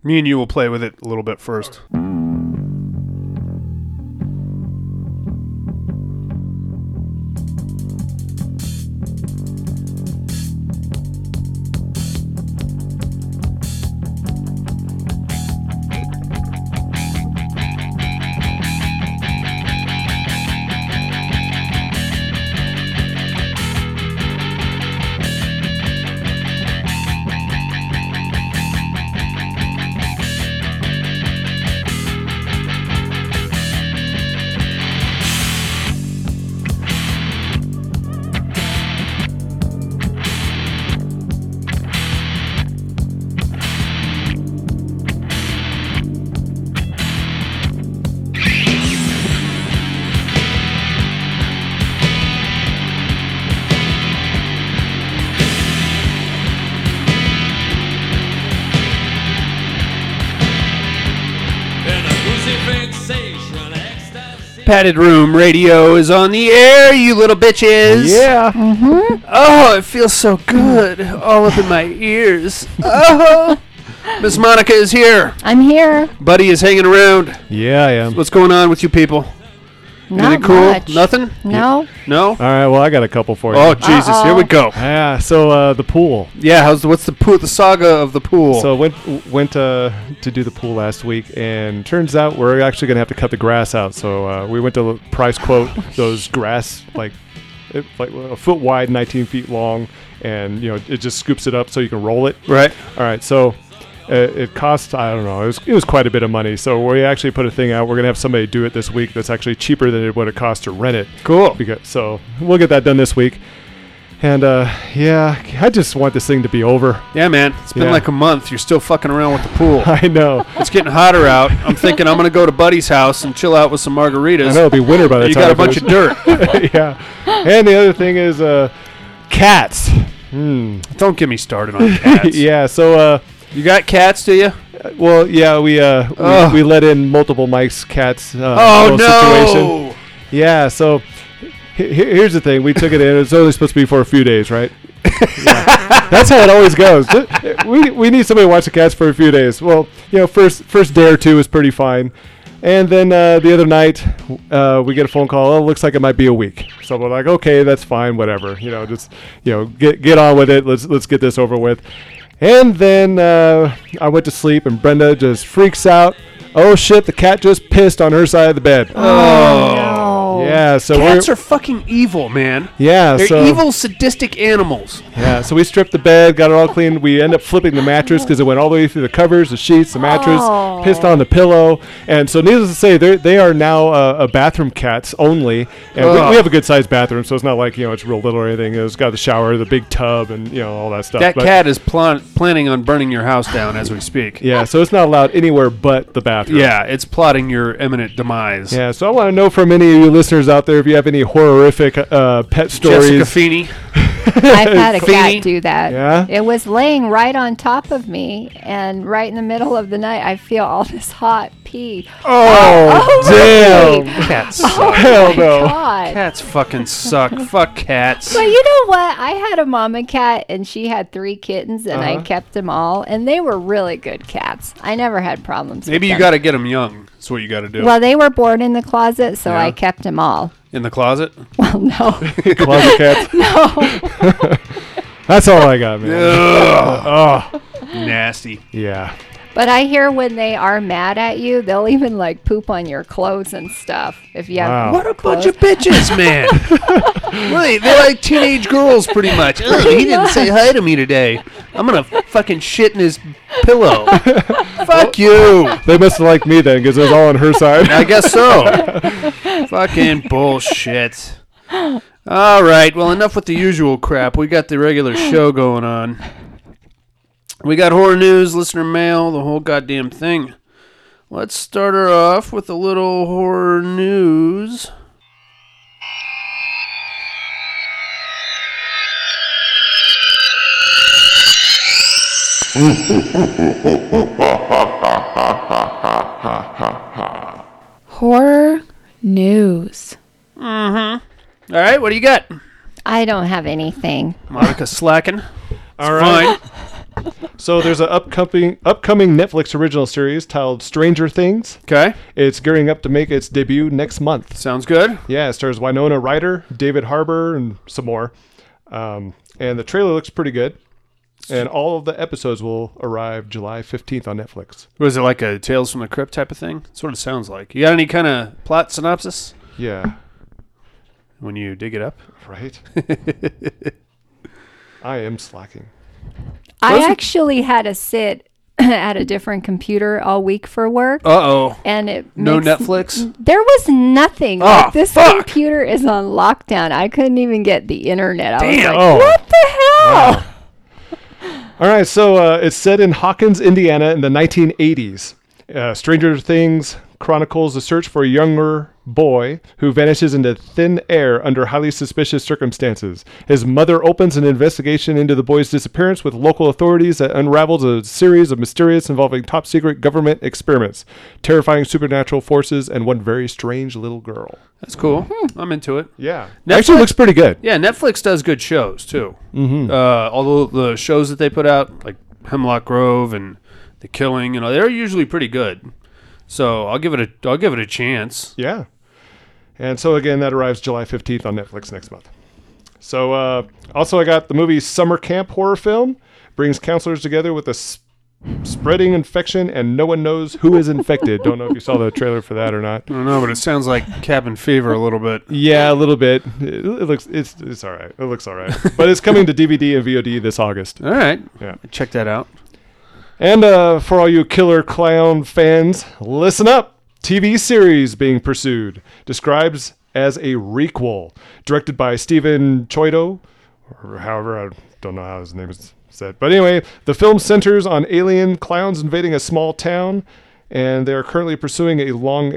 Me and you will play with it a little bit first. Padded Room Radio is on the air, you little bitches. Yeah. Mm-hmm. Oh, it feels so good. All up in my ears. Oh. Miss Monica is here. I'm here. Buddy is hanging around. Yeah, I am. What's going on with you people? Not Anything cool? much. Nothing? No. No? All right, well, I got a couple for you. Oh, Jesus. Here we go. Yeah, so the pool. Yeah, what's the pool? The saga of the pool. So went to do the pool last week, and turns out we're actually going to have to cut the grass out. So we went to price quote those grass, like a foot wide, 19 feet long, and it just scoops it up so you can roll it. Right. All right, so it cost, I don't know, it was quite a bit of money. So we actually put a thing out. We're going to have somebody do it this week that's actually cheaper than it would have cost to rent it. Cool. So we'll get that done this week. And, yeah, I just want this thing to be over. Yeah, man. It's been like a month. You're still fucking around with the pool. I know. It's getting hotter out. I'm thinking I'm going to go to Buddy's house and chill out with some margaritas. I know, it'll be winter by the you time. got a bunch of dirt. Yeah. And the other thing is cats. Don't get me started on cats. Yeah, so... you got cats, do you? Well, yeah, we let in multiple Mike's cats. Situation. Yeah, so here's the thing. We took it in. It was only supposed to be for a few days, right? Yeah. That's how it always goes. We need somebody to watch the cats for a few days. Well, first day or two is pretty fine. And then the other night, we get a phone call. Oh, looks like it might be a week. So we're like, okay, that's fine, whatever. Just get on with it. Let's get this over with. And then I went to sleep, and Brenda just freaks out. Oh, shit, the cat just pissed on her side of the bed. Oh, no. Yeah, so cats are fucking evil, man. Yeah, they're evil, sadistic animals. Yeah, so we stripped the bed, got it all cleaned. We end up flipping the mattress because it went all the way through the covers, the sheets, the mattress, pissed on the pillow. And so needless to say, they are now bathroom cats only. And we have a good-sized bathroom, so it's not like, it's real little or anything. It's got the shower, the big tub, and, all that stuff. That cat is planning on burning your house down as we speak. Yeah, so it's not allowed anywhere but the bathroom. Yeah, it's plotting your imminent demise. Yeah, so I want to know from any of you listeners out there if you have any horrific pet stories. Jessica Feeney. I've had a cat do that. Yeah? It was laying right on top of me, and right in the middle of the night, I feel all this hot pee. Oh, damn. Cats Oh, suck. Hell no. God. Cats fucking suck. Fuck cats. But you know what? I had a mama cat, and she had 3 kittens, and I kept them all, and they were really good cats. I never had problems Maybe with you them. got to get them young. That's what you got to do. Well, they were born in the closet, so Yeah. I kept them all. In the closet? Well, no. Closet cats. No. That's all I got, man. Ugh. Nasty. Yeah. But I hear when they are mad at you, they'll even like poop on your clothes and stuff. If you have Wow. What a clothes. bunch of bitches, man. Really, they're like teenage girls pretty much. Ugh, he didn't say hi to me today. I'm going to fucking shit in his pillow. Fuck you. They must have liked me then because it was all on her side. I guess so. Fucking bullshit. All right, well, enough with the usual crap. We got the regular show going on. We got horror news, listener mail, the whole goddamn thing. Let's start her off with a little horror news. Horror news. All right, what do you got? I don't have anything. Monica slacking. All right. Fine. So there's an upcoming Netflix original series titled Stranger Things. Okay. It's gearing up to make its debut next month. Sounds good. Yeah, it stars Winona Ryder, David Harbour, and some more. And the trailer looks pretty good. And all of the episodes will arrive July 15th on Netflix. Was it like a Tales from the Crypt type of thing? That's what it sounds like. You got any kind of plot synopsis Yeah. when you dig it up? Right? I am slacking. I actually had to sit at a different computer all week for work. Uh-oh. And No Netflix? There was nothing. Oh, Like, this fuck. computer is on lockdown. I couldn't even get the internet. I was Damn. like, Oh. what the hell? Wow. All right, so it's set in Hawkins, Indiana in the 1980s. Stranger Things chronicles the search for a younger boy who vanishes into thin air under highly suspicious circumstances. His mother opens an investigation into the boy's disappearance with local authorities that unravels a series of mysterious involving top secret government experiments, terrifying supernatural forces, and one very strange little girl. That's cool. I'm into it. Yeah. Netflix- Actually looks pretty good. Yeah, Netflix does good shows, too. Mm-hmm. Although the shows that they put out, like Hemlock Grove and The Killing, they're usually pretty good. So I'll give it a chance. Yeah. And so again, that arrives July 15th on Netflix next month. So also I got the movie Summer Camp horror film. Brings counselors together with a spreading infection and no one knows who is infected. Don't know if you saw the trailer for that or not. I don't know, but it sounds like Cabin Fever a little bit. Yeah, a little bit. It looks it's all right. It looks all right. But it's coming to DVD and VOD this August. All right. Yeah. Check that out. And for all you Killer Clown fans, listen up. TV series being pursued. Describes as a requel. Directed by Stephen Choido, or however, I don't know how his name is said. But anyway, the film centers on alien clowns invading a small town, and they're currently pursuing a long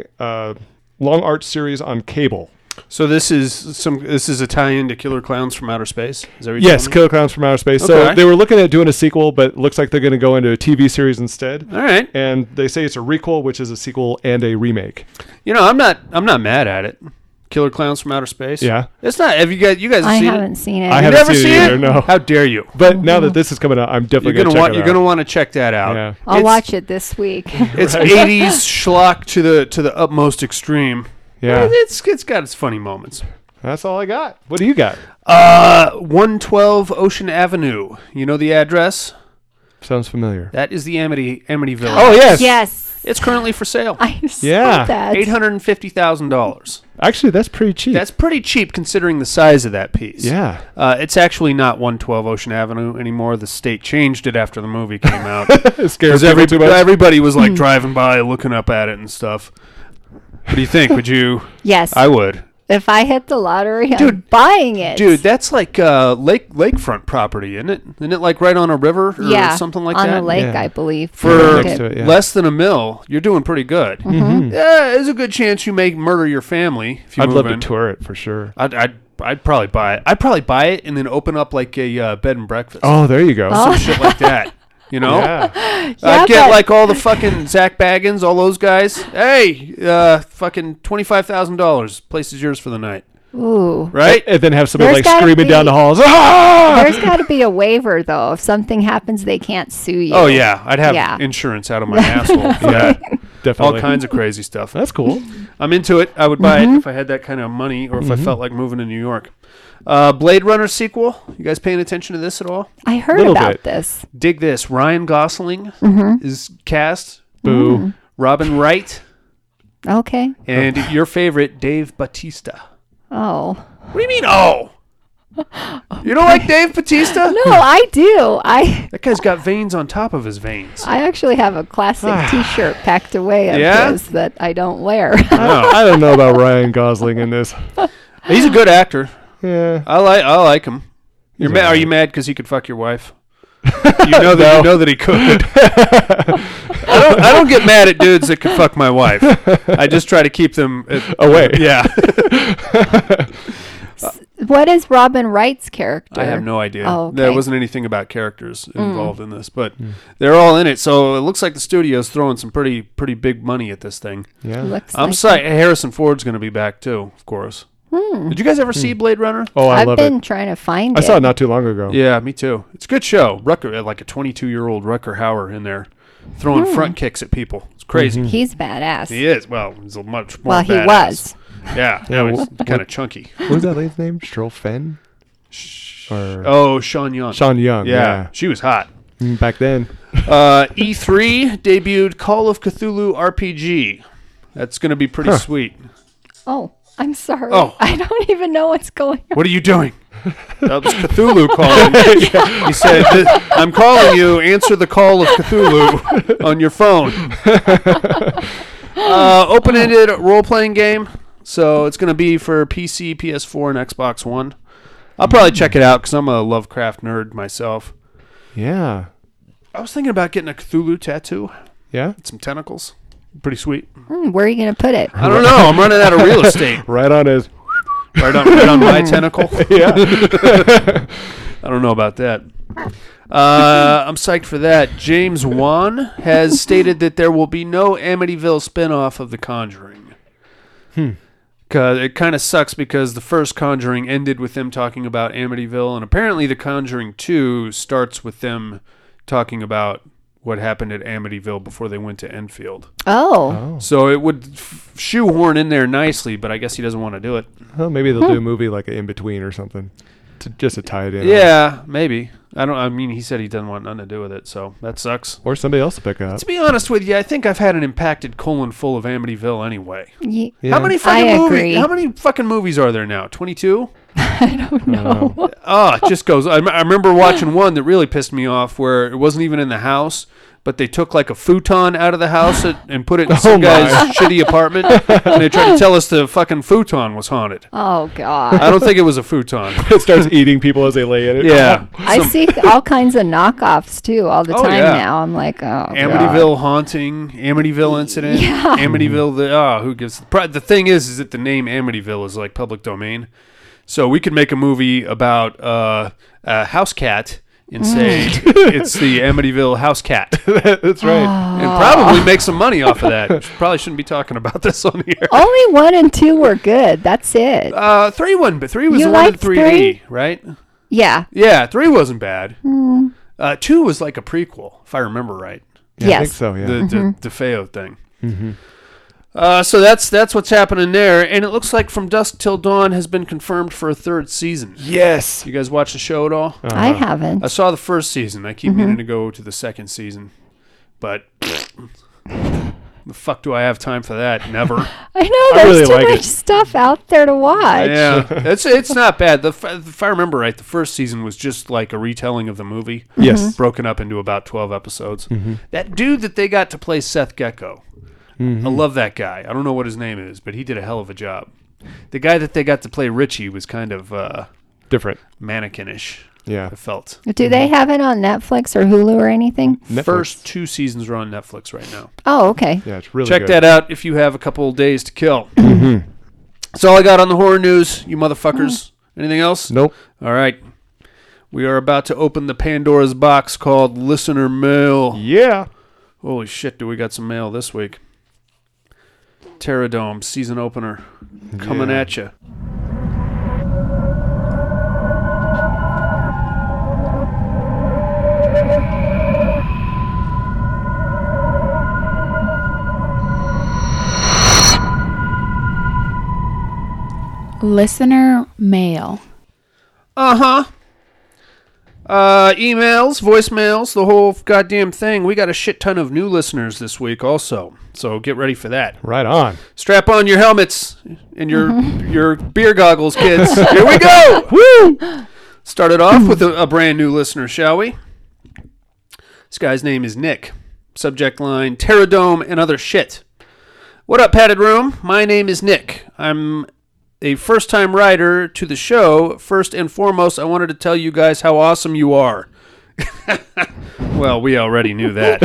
art series on cable. So this is a tie-in to Killer Clowns from Outer Space? Is that what you're Yes, telling me? Killer Clowns from Outer Space. Okay. So they were looking at doing a sequel, but it looks like they're going to go into a TV series instead. All right. And they say it's a requel, which is a sequel and a remake. I'm not mad at it. Killer Clowns from Outer Space. Yeah. It's not. Have you guys have I seen haven't it? seen it. I You haven't never seen it seen either, no. How dare you? But now that this is coming out, I'm definitely going to check it out. You're gonna want to check that out. Yeah. I'll It's- watch it this week. It's Right. 80s schlock to the utmost extreme. Yeah. It's got its funny moments. That's all I got. What do you got? 112 Ocean Avenue. You know the address? Sounds familiar. That is the Amityville. Oh, yes. Yes. It's currently for sale. I saw Yeah. that. $850,000. Actually, that's pretty cheap. That's pretty cheap considering the size of that piece. Yeah. It's actually not 112 Ocean Avenue anymore. The state changed it after the movie came out. It scares Because people too much. everybody was like driving by, looking up at it and stuff. What do you think? Would you? Yes. I would. If I hit the lottery, I'm Dude, buying it. Dude, that's like lakefront property, isn't it? Isn't it like right on a river or yeah, something like on that? a lake, Yeah. I believe. For Next to it, yeah. less than $1 million, you're doing pretty good. Mhm. Yeah, there's a good chance you may murder your family if you I'd move love in. to tour it for sure. I'd probably buy it. I'd probably buy it and then open up like a bed and breakfast. Oh, there you go. Some shit like that. You know? Yeah. I'd get but- like all the fucking Zach Baggins, all those guys. Hey, fucking $25,000. Place is yours for the night. Ooh. Right? And then have somebody There's like gotta screaming down be- the halls. Ah! There's got to be a waiver, though. If something happens, they can't sue you. Oh, yeah. I'd have Yeah. insurance out of my asshole for that. Definitely. All kinds of crazy stuff. That's cool. I'm into it. I would buy it if I had that kind of money or if I felt like moving to New York. Blade Runner sequel. You guys paying attention to this at all? I heard Little about bit. this. Dig this. Ryan Gosling is cast. Boo. Robin Wright. Okay. And your favorite, Dave Bautista. Oh. What do you mean, oh? You don't like Dave Bautista? No, I do. That guy's got veins on top of his veins. I actually have a classic T-shirt packed away of Yeah? his that I don't wear. No. I don't know about Ryan Gosling in this. He's a good actor. Yeah. I like him. He's Are alright. you mad because he could fuck your wife? You know that he could. I don't get mad at dudes that could fuck my wife. I just try to keep them Away. Yeah. What is Robin Wright's character? I have no idea. Oh, okay. There wasn't anything about characters involved in this, but they're all in it. So it looks like the studio's throwing some pretty big money at this thing. Yeah. Looks I'm like psyched. Harrison Ford's going to be back too, of course. Did you guys ever see Blade Runner? Oh, I I've love been it. trying to find I it. saw it not too long ago. Yeah, me too. It's a good show. Rucker, like a 22-year-old Rucker Hauer in there, throwing front kicks at people. It's crazy. He's badass. He is. Well, he's a much more. Well, he badass. was. Yeah, now he's kind of chunky. What was that lady's name? Cheryl Fenn? Or Sean Young. Sean Young. Yeah, she was hot. Back then. E3 debuted Call of Cthulhu RPG. That's going to be pretty sweet. Oh, I'm sorry. Oh. I don't even know what's going on. What are you doing? That was Cthulhu calling. He said, I'm calling you. Answer the call of Cthulhu on your phone. Open-ended role-playing game. So it's going to be for PC, PS4, and Xbox One. I'll probably check it out because I'm a Lovecraft nerd myself. Yeah. I was thinking about getting a Cthulhu tattoo. Yeah? Some tentacles. Pretty sweet. Where are you going to put it? I don't know. I'm running out of real estate. Right on his... Right on my tentacle. Yeah. I don't know about that. I'm psyched for that. James Wan has stated that there will be no Amityville spinoff of The Conjuring. Cause it kind of sucks because the first Conjuring ended with them talking about Amityville, and apparently The Conjuring 2 starts with them talking about what happened at Amityville before they went to Enfield. Oh. So it would shoehorn in there nicely, but I guess he doesn't want to do it. Well, maybe they'll do a movie like an in-between or something. Just to tie it in. Yeah, maybe. I mean, he said he doesn't want nothing to do with it, so that sucks. Or somebody else to pick up. To be honest with you, I think I've had an impacted colon full of Amityville anyway. Yeah. How many fucking movies are there now? 22? I don't know. Oh, it just goes. I remember watching one that really pissed me off where it wasn't even in the house, but they took like a futon out of the house and put it in some guy's shitty apartment, and they tried to tell us the fucking futon was haunted. Oh, God. I don't think it was a futon. It starts eating people as they lay in it. Yeah. I see all kinds of knockoffs, too, all the time yeah. now. I'm like, oh, Amityville haunting, Amityville incident, Yeah. Amityville. Who gives the thing is that the name Amityville is like public domain, so we could make a movie about a house cat and say it's the Amityville house cat. That's right. And probably make some money off of that. Probably shouldn't be talking about this on the air. Only 1 and 2 were good. That's it. 3 wasn't, but 3 was You the one in liked 3D, right? Yeah. Yeah, 3 wasn't bad. 2 was like a prequel, if I remember right. Yeah, Yes. I think so, yeah. The DeFeo thing. So that's what's happening there, and it looks like From Dusk Till Dawn has been confirmed for a 3rd season. Yes. You guys watch the show at all? I haven't. I saw the 1st season. I keep meaning to go to the 2nd season, but the fuck do I have time for that? Never. I know there's really too like much it. stuff out there to watch. Yeah, it's not bad. If I remember right, the 1st season was just like a retelling of the movie. Yes. Broken up into about 12 episodes. That dude that they got to play Seth Gecko, I love that guy. I don't know what his name is, but he did a hell of a job. The guy that they got to play Richie was kind of Different. mannequin-ish, Yeah. I felt. Do they have it on Netflix or Hulu or anything? Netflix. First 2 seasons are on Netflix right now. Oh, okay. Yeah, it's really Check good. that out if you have a couple of days to kill. That's all I got on the horror news, you motherfuckers. Anything else? Nope. All right. We are about to open the Pandora's box called Listener Mail. Yeah. Holy shit, do we got some mail this week. Terradome season opener coming Yeah. at you. Listener mail. Uh-huh. Emails, voicemails, the whole goddamn thing. We got a shit ton of new listeners this week also, so get ready for that. Right on. Strap on your helmets and your beer goggles, kids. Here we go. Woo! Started off with a brand new listener, shall we? This guy's name is Nick. Subject line, Terradome and other shit. What up, Padded Room? My name is Nick. I'm a first-time writer to the show. First and foremost, I wanted to tell you guys how awesome you are. Well, we already knew that,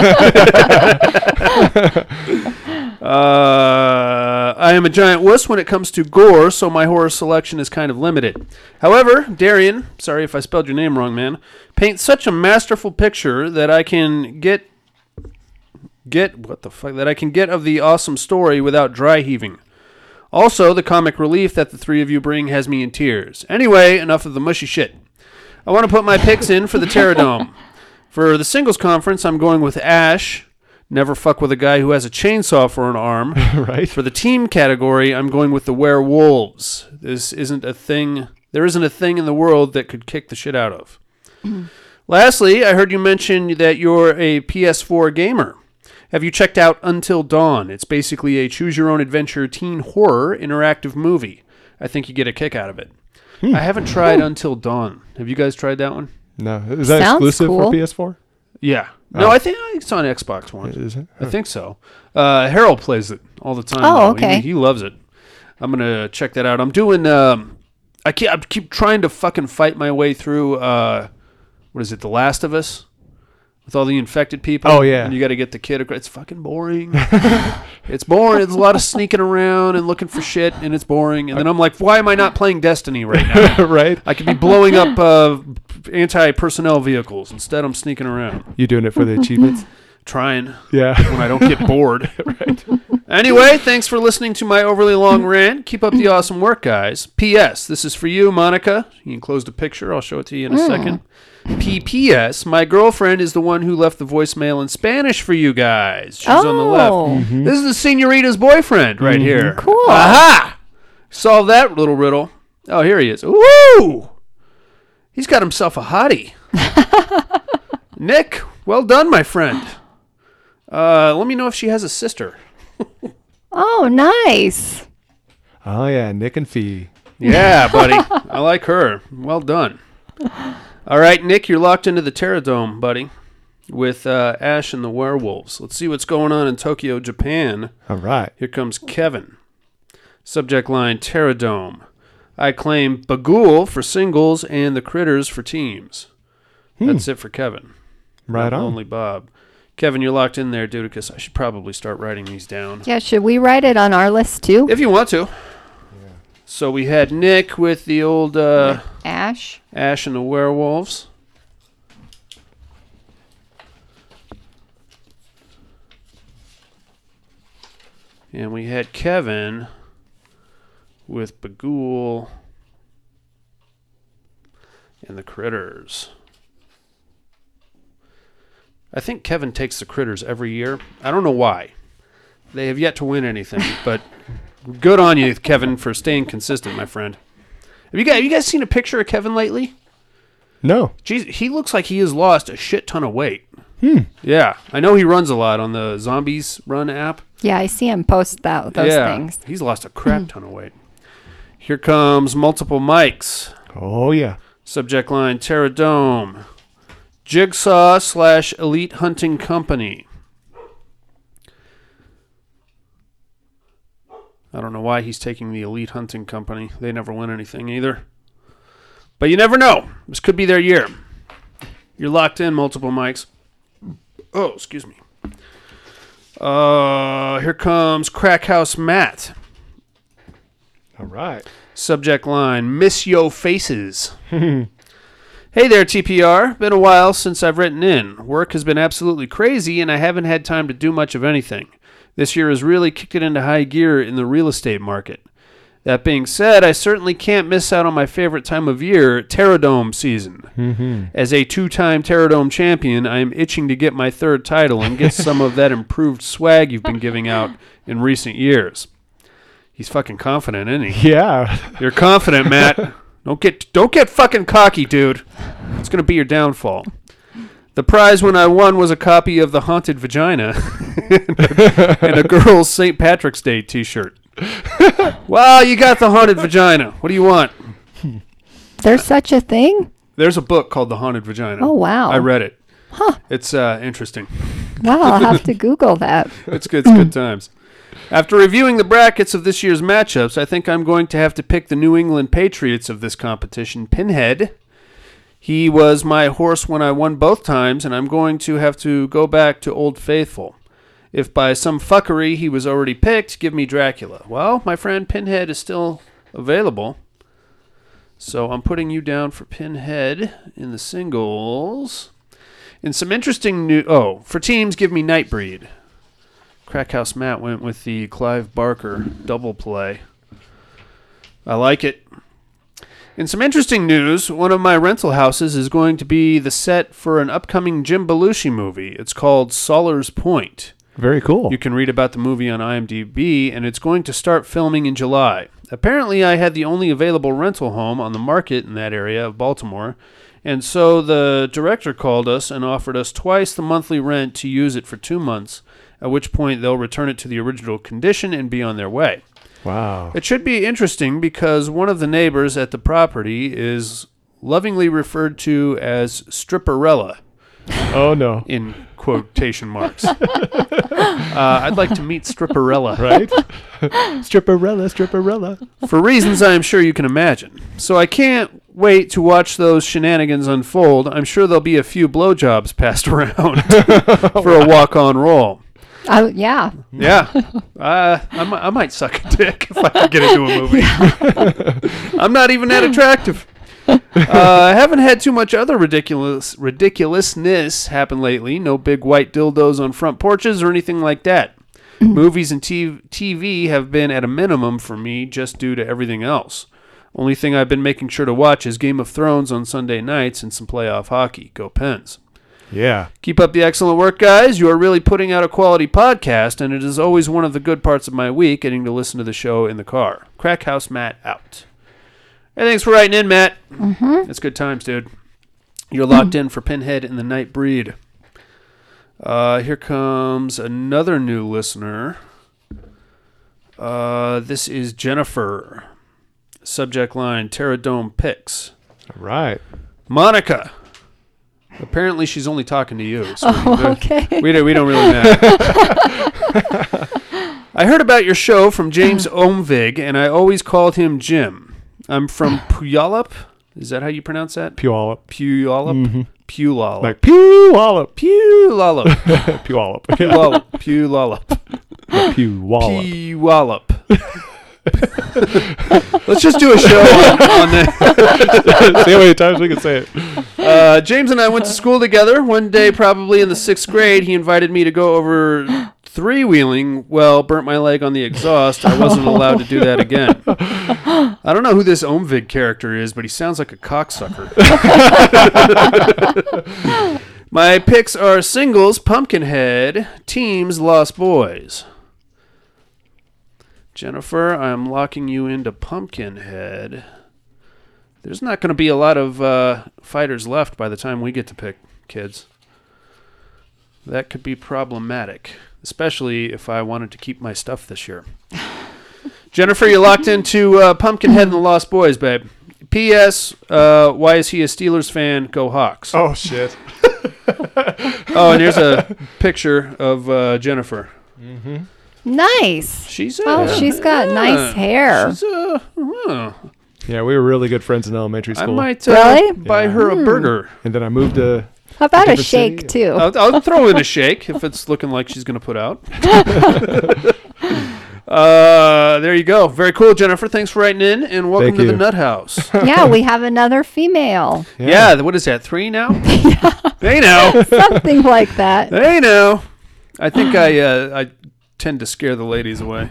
Nick. I am a giant wuss when it comes to gore, so my horror selection is kind of limited. However, Darian, sorry if I spelled your name wrong, man, paints such a masterful picture that I can get of the awesome story without dry heaving. Also, the comic relief that the three of you bring has me in tears. Anyway, enough of the mushy shit. I want to put my picks in for the Terradome. For the singles conference, I'm going with Ash. Never fuck with a guy who has a chainsaw for an arm. Right. For the team category, I'm going with the Werewolves. There isn't a thing in the world that could kick the shit out of. Lastly, I heard you mention that you're a PS4 gamer. Have you checked out Until Dawn? It's basically a choose-your-own-adventure teen horror interactive movie. I think you get a kick out of it. I haven't tried Until Dawn. Have you guys tried that one? No. Is that Sounds exclusive cool. for PS4? Yeah. No, I think it's on Xbox One. Is it? I think so. Harold plays it all the time. Oh, though. okay. He loves it. I'm gonna check that out. I'm doing. I keep trying to fucking fight my way through. What is it? The Last of Us, with all the infected people. Oh, yeah. And you got to get the kid across. It's fucking boring. It's boring. There's a lot of sneaking around and looking for shit, and it's boring. And then I'm like, why am I not playing Destiny right now? Right. I could be blowing up anti-personnel vehicles. Instead, I'm sneaking around. You doing it for the achievements? Trying. Yeah. When I don't get bored. Right. Anyway, thanks for listening to my overly long rant. Keep up the awesome work, guys. P.S. This is for you, Monica. You enclosed a picture. I'll show it to you in a second. P.P.S. My girlfriend is the one who left the voicemail in Spanish for you guys. She's on the left. This is the senorita's boyfriend right here. Cool. Aha! Solve that little riddle. Oh, here he is. Woo! He's got himself a hottie. Nick, well done, my friend. Let me know if she has a sister. Oh, nice. Oh, yeah. Nick and Fee. Yeah, buddy. I like her. Well done. All right, Nick, you're locked into the Terradome, buddy, with Ash and the Werewolves. Let's see what's going on in Tokyo, Japan. All right. Here comes Kevin. Subject line, Terradome. I claim Bagul for singles and the Critters for teams. That's it for Kevin. Right on. Lonely Bob. Kevin, you're locked in there, Dudicus. I should probably start writing these down. Yeah, should we write it on our list too? If you want to. So we had Nick with the old Ash. Ash and the Werewolves. And we had Kevin with Bagul and the Critters. I think Kevin takes the Critters every year. I don't know why. They have yet to win anything, but good on you, Kevin, for staying consistent, my friend. Have you guys seen a picture of Kevin lately? No. Jeez, he looks like he has lost a shit ton of weight. Yeah, I know he runs a lot on the Zombies Run app. Yeah, I see him post those things. He's lost a crap ton of weight. Here comes multiple mics. Oh, yeah. Subject line, Terradome. Jigsaw / Elite Hunting Company. I don't know why he's taking the Elite Hunting Company. They never win anything either. But you never know. This could be their year. You're locked in, multiple mics. Oh, excuse me. Here comes Crack House Matt. All right. Subject line, Miss Yo Faces. Hey there, TPR. Been a while since I've written in. Work has been absolutely crazy, and I haven't had time to do much of anything. This year has really kicked it into high gear in the real estate market. That being said, I certainly can't miss out on my favorite time of year, Terradome season. As a 2-time Terradome champion, I am itching to get my 3rd title and get some of that improved swag you've been giving out in recent years. He's fucking confident, isn't he? Yeah. You're confident, Matt. Don't get fucking cocky, dude. It's going to be your downfall. The prize when I won was a copy of The Haunted Vagina and a girl's St. Patrick's Day t-shirt. Well, you got The Haunted Vagina. What do you want? There's such a thing? There's a book called The Haunted Vagina. Oh, wow. I read it. Huh. It's interesting. Wow, I'll have to Google that. It's good. It's good times. After reviewing the brackets of this year's matchups, I think I'm going to have to pick the New England Patriots of this competition, Pinhead. He was my horse when I won both times, and I'm going to have to go back to Old Faithful. If by some fuckery he was already picked, give me Dracula. Well, my friend, Pinhead is still available. So I'm putting you down for Pinhead in the singles. In some interesting new... Oh, for teams, give me Nightbreed. Crackhouse Matt went with the Clive Barker double play. I like it. In some interesting news, one of my rental houses is going to be the set for an upcoming Jim Belushi movie. It's called Sawyer's Point. Very cool. You can read about the movie on IMDb, and it's going to start filming in July. Apparently, I had the only available rental home on the market in that area of Baltimore, and so the director called us and offered us twice the monthly rent to use it for 2 months, at which point they'll return it to the original condition and be on their way. Wow. It should be interesting because one of the neighbors at the property is lovingly referred to as Stripperella. Oh, no. In quotation marks. I'd like to meet Stripperella. Right? Stripperella. For reasons I am sure you can imagine. So I can't wait to watch those shenanigans unfold. I'm sure there'll be a few blowjobs passed around for a walk-on role. Yeah. Yeah. I might suck a dick if I could get into a movie. I'm not even that attractive. I haven't had too much other ridiculousness happen lately. No big white dildos on front porches or anything like that. Movies and TV have been at a minimum for me just due to everything else. Only thing I've been making sure to watch is Game of Thrones on Sunday nights and some playoff hockey. Go Pens. Yeah. Keep up the excellent work, guys. You are really putting out a quality podcast, and it is always one of the good parts of my week getting to listen to the show in the car. Crack House Matt out. Hey, thanks for writing in, Matt. Mm-hmm. That's good times, dude. You're locked in for Pinhead and the Night Breed. Here comes another new listener. This is Jennifer. Subject line, Terradome Picks. All right. Monica. Apparently she's only talking to you. So okay. We don't really matter. I heard about your show from James Omvig, and I always called him Jim. I'm from Puyallup. Is that how you pronounce that? Puyallup. Puyallup? Mm-hmm. Puyallup. Like Puyallup. Puyallup. Puyallup. Puyallup. Puyallup. Puyallup. Puyallup. Let's just do a show on that. See how many times we can say it. James and I went to school together. One day, probably in the 6th grade, he invited me to go over three-wheeling. Well, burnt my leg on the exhaust. I wasn't allowed to do that again. I don't know who this Omvig character is, but he sounds like a cocksucker. My picks are singles, Pumpkinhead, teams, Lost Boys. Jennifer, I'm locking you into Pumpkinhead. There's not going to be a lot of fighters left by the time we get to pick, kids. That could be problematic, especially if I wanted to keep my stuff this year. Jennifer, you're locked into Pumpkinhead and the Lost Boys, babe. P.S. Why is he a Steelers fan? Go Hawks. Oh, shit. Oh, and here's a picture of Jennifer. Mm-hmm. Nice. She's she's got nice hair. She's Yeah, we were really good friends in elementary I school. might Really? buy her a burger. And then I moved to... How about a different shake, city. too? I'll throw in a shake if it's looking like she's going to put out. There you go. Very cool, Jennifer. Thanks for writing in, and welcome Thank to the you. Nut House. Yeah, we have another female. Yeah, what is that, 3 now? They know. Something like that. They know. I think I tend to scare the ladies away.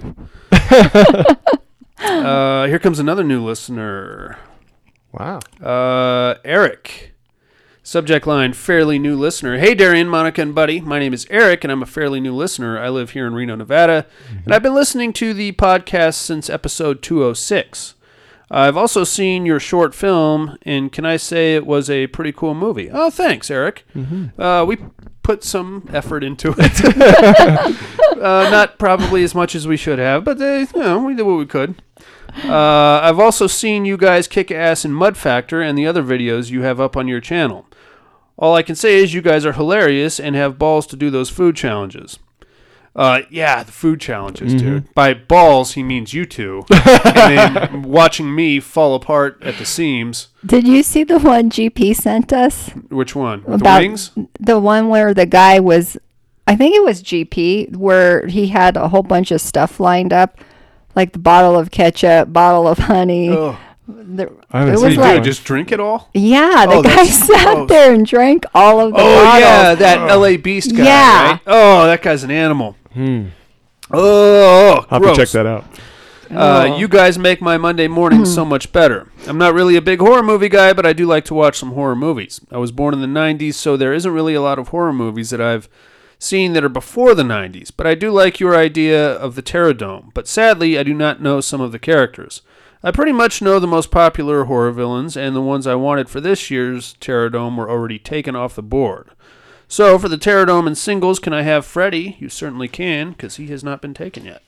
Here comes another new listener. Wow. Eric. Subject line, fairly new listener. Hey, Darian, Monica, and Buddy. My name is Eric, and I'm a fairly new listener. I live here in Reno, Nevada, and I've been listening to the podcast since episode 206. I've also seen your short film, and can I say it was a pretty cool movie? Oh, thanks, Eric. Mm-hmm. We put some effort into it. Not probably as much as we should have, but we did what we could. I've also seen you guys kick ass in Mud Factor and the other videos you have up on your channel. All I can say is you guys are hilarious and have balls to do those food challenges. Yeah, the food challenges, dude. By balls, he means you two. And then watching me fall apart at the seams. Did you see the one GP sent us? Which one? With About the wings? The one where the guy was, I think it was GP, where he had a whole bunch of stuff lined up, like the bottle of ketchup, bottle of honey. Oh. I haven't It seen was that like, one. Just drink it all? yeah, the Oh, guy that's sat gross. there and drank all of the bottles. Yeah, that LA Beast guy, Yeah. right? Oh, that guy's an animal. Hmm. Oh, I'll have gross. to check that out. You guys make my Monday morning so much better. I'm not really a big horror movie guy, but I do like to watch some horror movies. I was born in the 90s, so there isn't really a lot of horror movies that I've seen that are before the 90s, but I do like your idea of the Terrordome, but sadly I do not know some of the characters. I pretty much know the most popular horror villains, and the ones I wanted for this year's Terrordome were already taken off the board. So for the Terrordome in singles, can I have Freddy? You certainly can, because he has not been taken yet.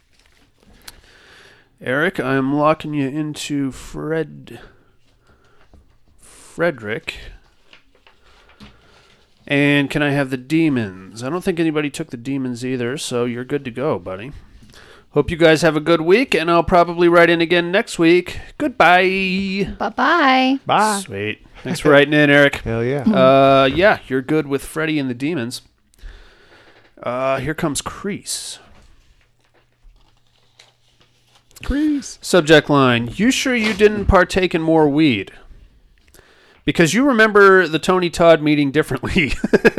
Eric, I am locking you into Frederick. And can I have the demons? I don't think anybody took the demons either, so you're good to go, buddy. Hope you guys have a good week, and I'll probably write in again next week. Goodbye. Bye-bye. Bye. Sweet. Thanks for writing in, Eric. Hell yeah. Yeah, you're good with Freddy and the demons. Here comes Crease. Crease. Subject line, you sure you didn't partake in more weed? Because you remember the Tony Todd meeting differently.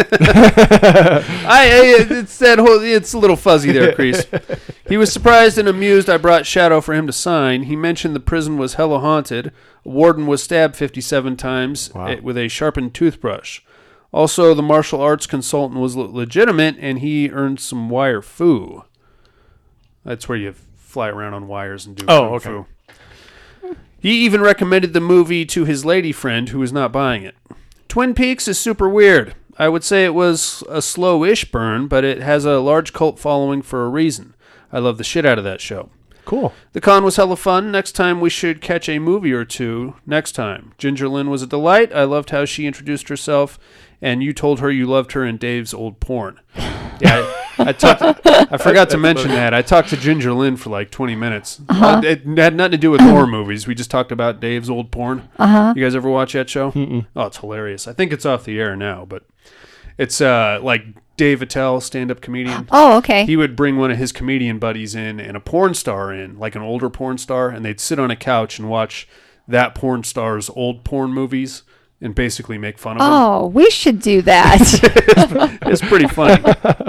It's a little fuzzy there, Crease. He was surprised and amused I brought Shadow for him to sign. He mentioned the prison was hella haunted. A warden was stabbed 57 times with a sharpened toothbrush. Also, the martial arts consultant was legitimate, and he earned some wire foo. That's where you fly around on wires and do kung fu. He even recommended the movie to his lady friend who was not buying it. Twin Peaks is super weird. I would say it was a slow-ish burn, but it has a large cult following for a reason. I love the shit out of that show. Cool. The con was hella fun. Next time we should catch a movie or two next time. Ginger Lynn was a delight. I loved how she introduced herself, and you told her you loved her in Dave's old porn. Yeah, I forgot to mention that. I talked to Ginger Lynn for like 20 minutes. It had nothing to do with horror movies. We just talked about Dave's old porn. You guys ever watch that show? Mm-mm. Oh, it's hilarious. I think it's off the air now, but it's like Dave Attell, stand-up comedian. Oh, okay. He would bring one of his comedian buddies in and a porn star in, like an older porn star, and they'd sit on a couch and watch that porn star's old porn movies and basically make fun of them. Oh, we should do that. It's pretty funny.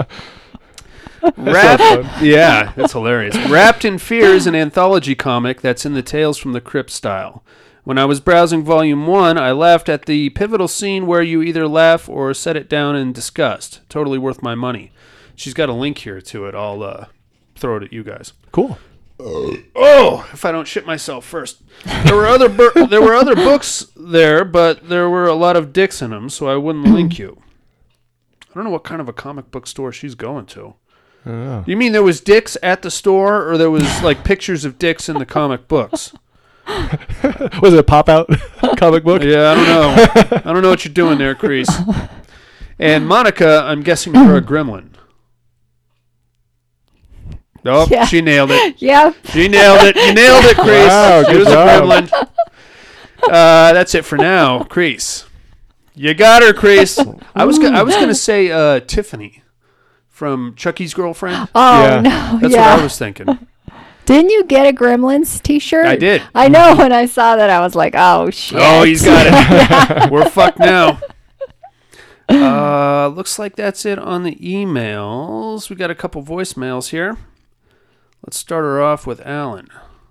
Yeah, it's hilarious. Wrapped in Fear is an anthology comic that's in the Tales from the Crypt style. When I was browsing Volume 1, I laughed at the pivotal scene where you either laugh or set it down in disgust. Totally worth my money. She's got a link here to it. I'll throw it at you guys. Cool. Oh, if I don't shit myself first. There were other books there, but there were a lot of dicks in them, so I wouldn't link you. I don't know what kind of a comic book store she's going to. I don't know. You mean there was dicks at the store, or there was like pictures of dicks in the comic books? Was it a pop-out comic book? Yeah, I don't know. I don't know what you're doing there, Crease. And Monica, I'm guessing you're a gremlin. Oh, Yeah. She nailed it. Yep. She nailed it. You nailed it, Crease. Wow, She good was job. a gremlin. That's it for now, Crease. You got her, Crease. I was gonna say Tiffany from Chucky's Girlfriend. Oh, Yeah. no. That's yeah. what I was thinking. Didn't you get a Gremlins t-shirt? I did. I know. When I saw that, I was like, oh, shit. Oh, he's got it. We're fucked now. Looks like that's it on the emails. We got a couple voicemails here. Let's start her off with Alan.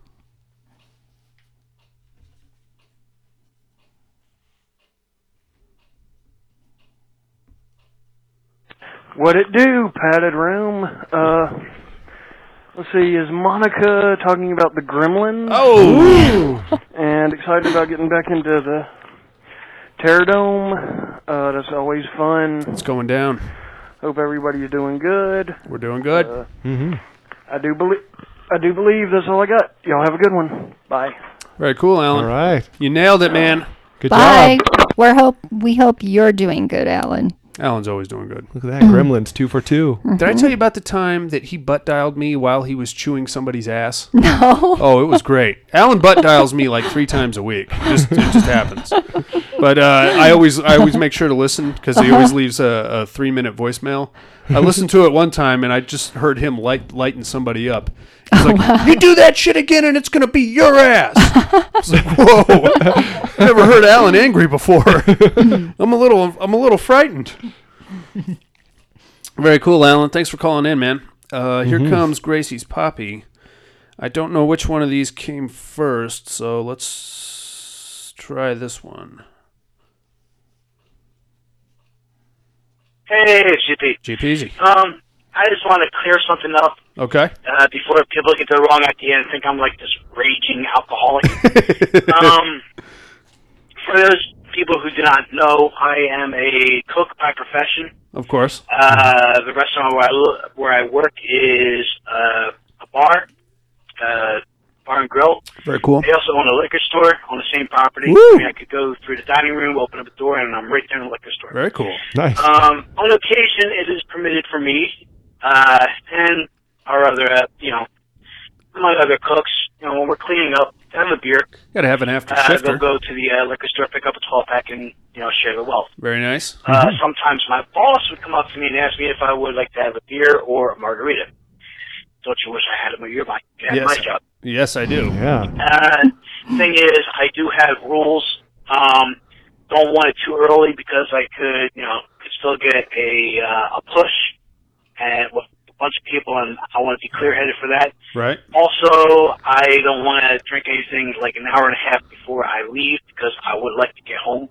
What it do, padded room? Let's see, is Monica talking about the Gremlins? Oh! And excited about getting back into the Terrordome. That's always fun. It's going down. Hope everybody's doing good. We're doing good. Mm-hmm. I do believe that's all I got. Y'all have a good one. Bye. Very cool, Alan. All right. You nailed it, man. Good Bye. job. We hope you're doing good, Alan. Alan's always doing good. Look at that. Gremlins 2 for 2. Did I tell you about the time that he butt dialed me while he was chewing somebody's ass? No. Oh, it was great. Alan butt dials me like 3 times a week. It just happens. But I always make sure to listen because he always leaves a 3-minute voicemail. I listened to it one time and I just heard him lighten somebody up. He's like, "You do that shit again and it's gonna be your ass." I was like, "Whoa!" Never heard Alan angry before. I'm a little frightened. Very cool, Alan. Thanks for calling in, man. Here comes Gracie's Poppy. I don't know which one of these came first, so let's try this one. Hey, it's GP. GPZ. I just want to clear something up. Okay. Before people get the wrong idea and think I'm like this raging alcoholic. For those people who do not know, I am a cook by profession. Of course. The restaurant where I work is a bar and grill. Very cool. They also own a liquor store on the same property. Woo! I mean, I could go through the dining room, open up a door, and I'm right there in the liquor store. Very cool. Nice. On occasion, it is permitted for me and our other, my other cooks, when we're cleaning up, to have a beer. Got to have an after They'll shifter. go to the liquor store, pick up a 12-pack, and, share the wealth. Very nice. Sometimes my boss would come up to me and ask me if I would like to have a beer or a margarita. Don't you wish I had a margarita? Yes. My job. Yes, I do. Yeah. Thing is, I do have rules. Don't want it too early because I could still get a push and with a bunch of people, and I want to be clear-headed for that. Right. Also, I don't want to drink anything like an hour and a half before I leave because I would like to get home.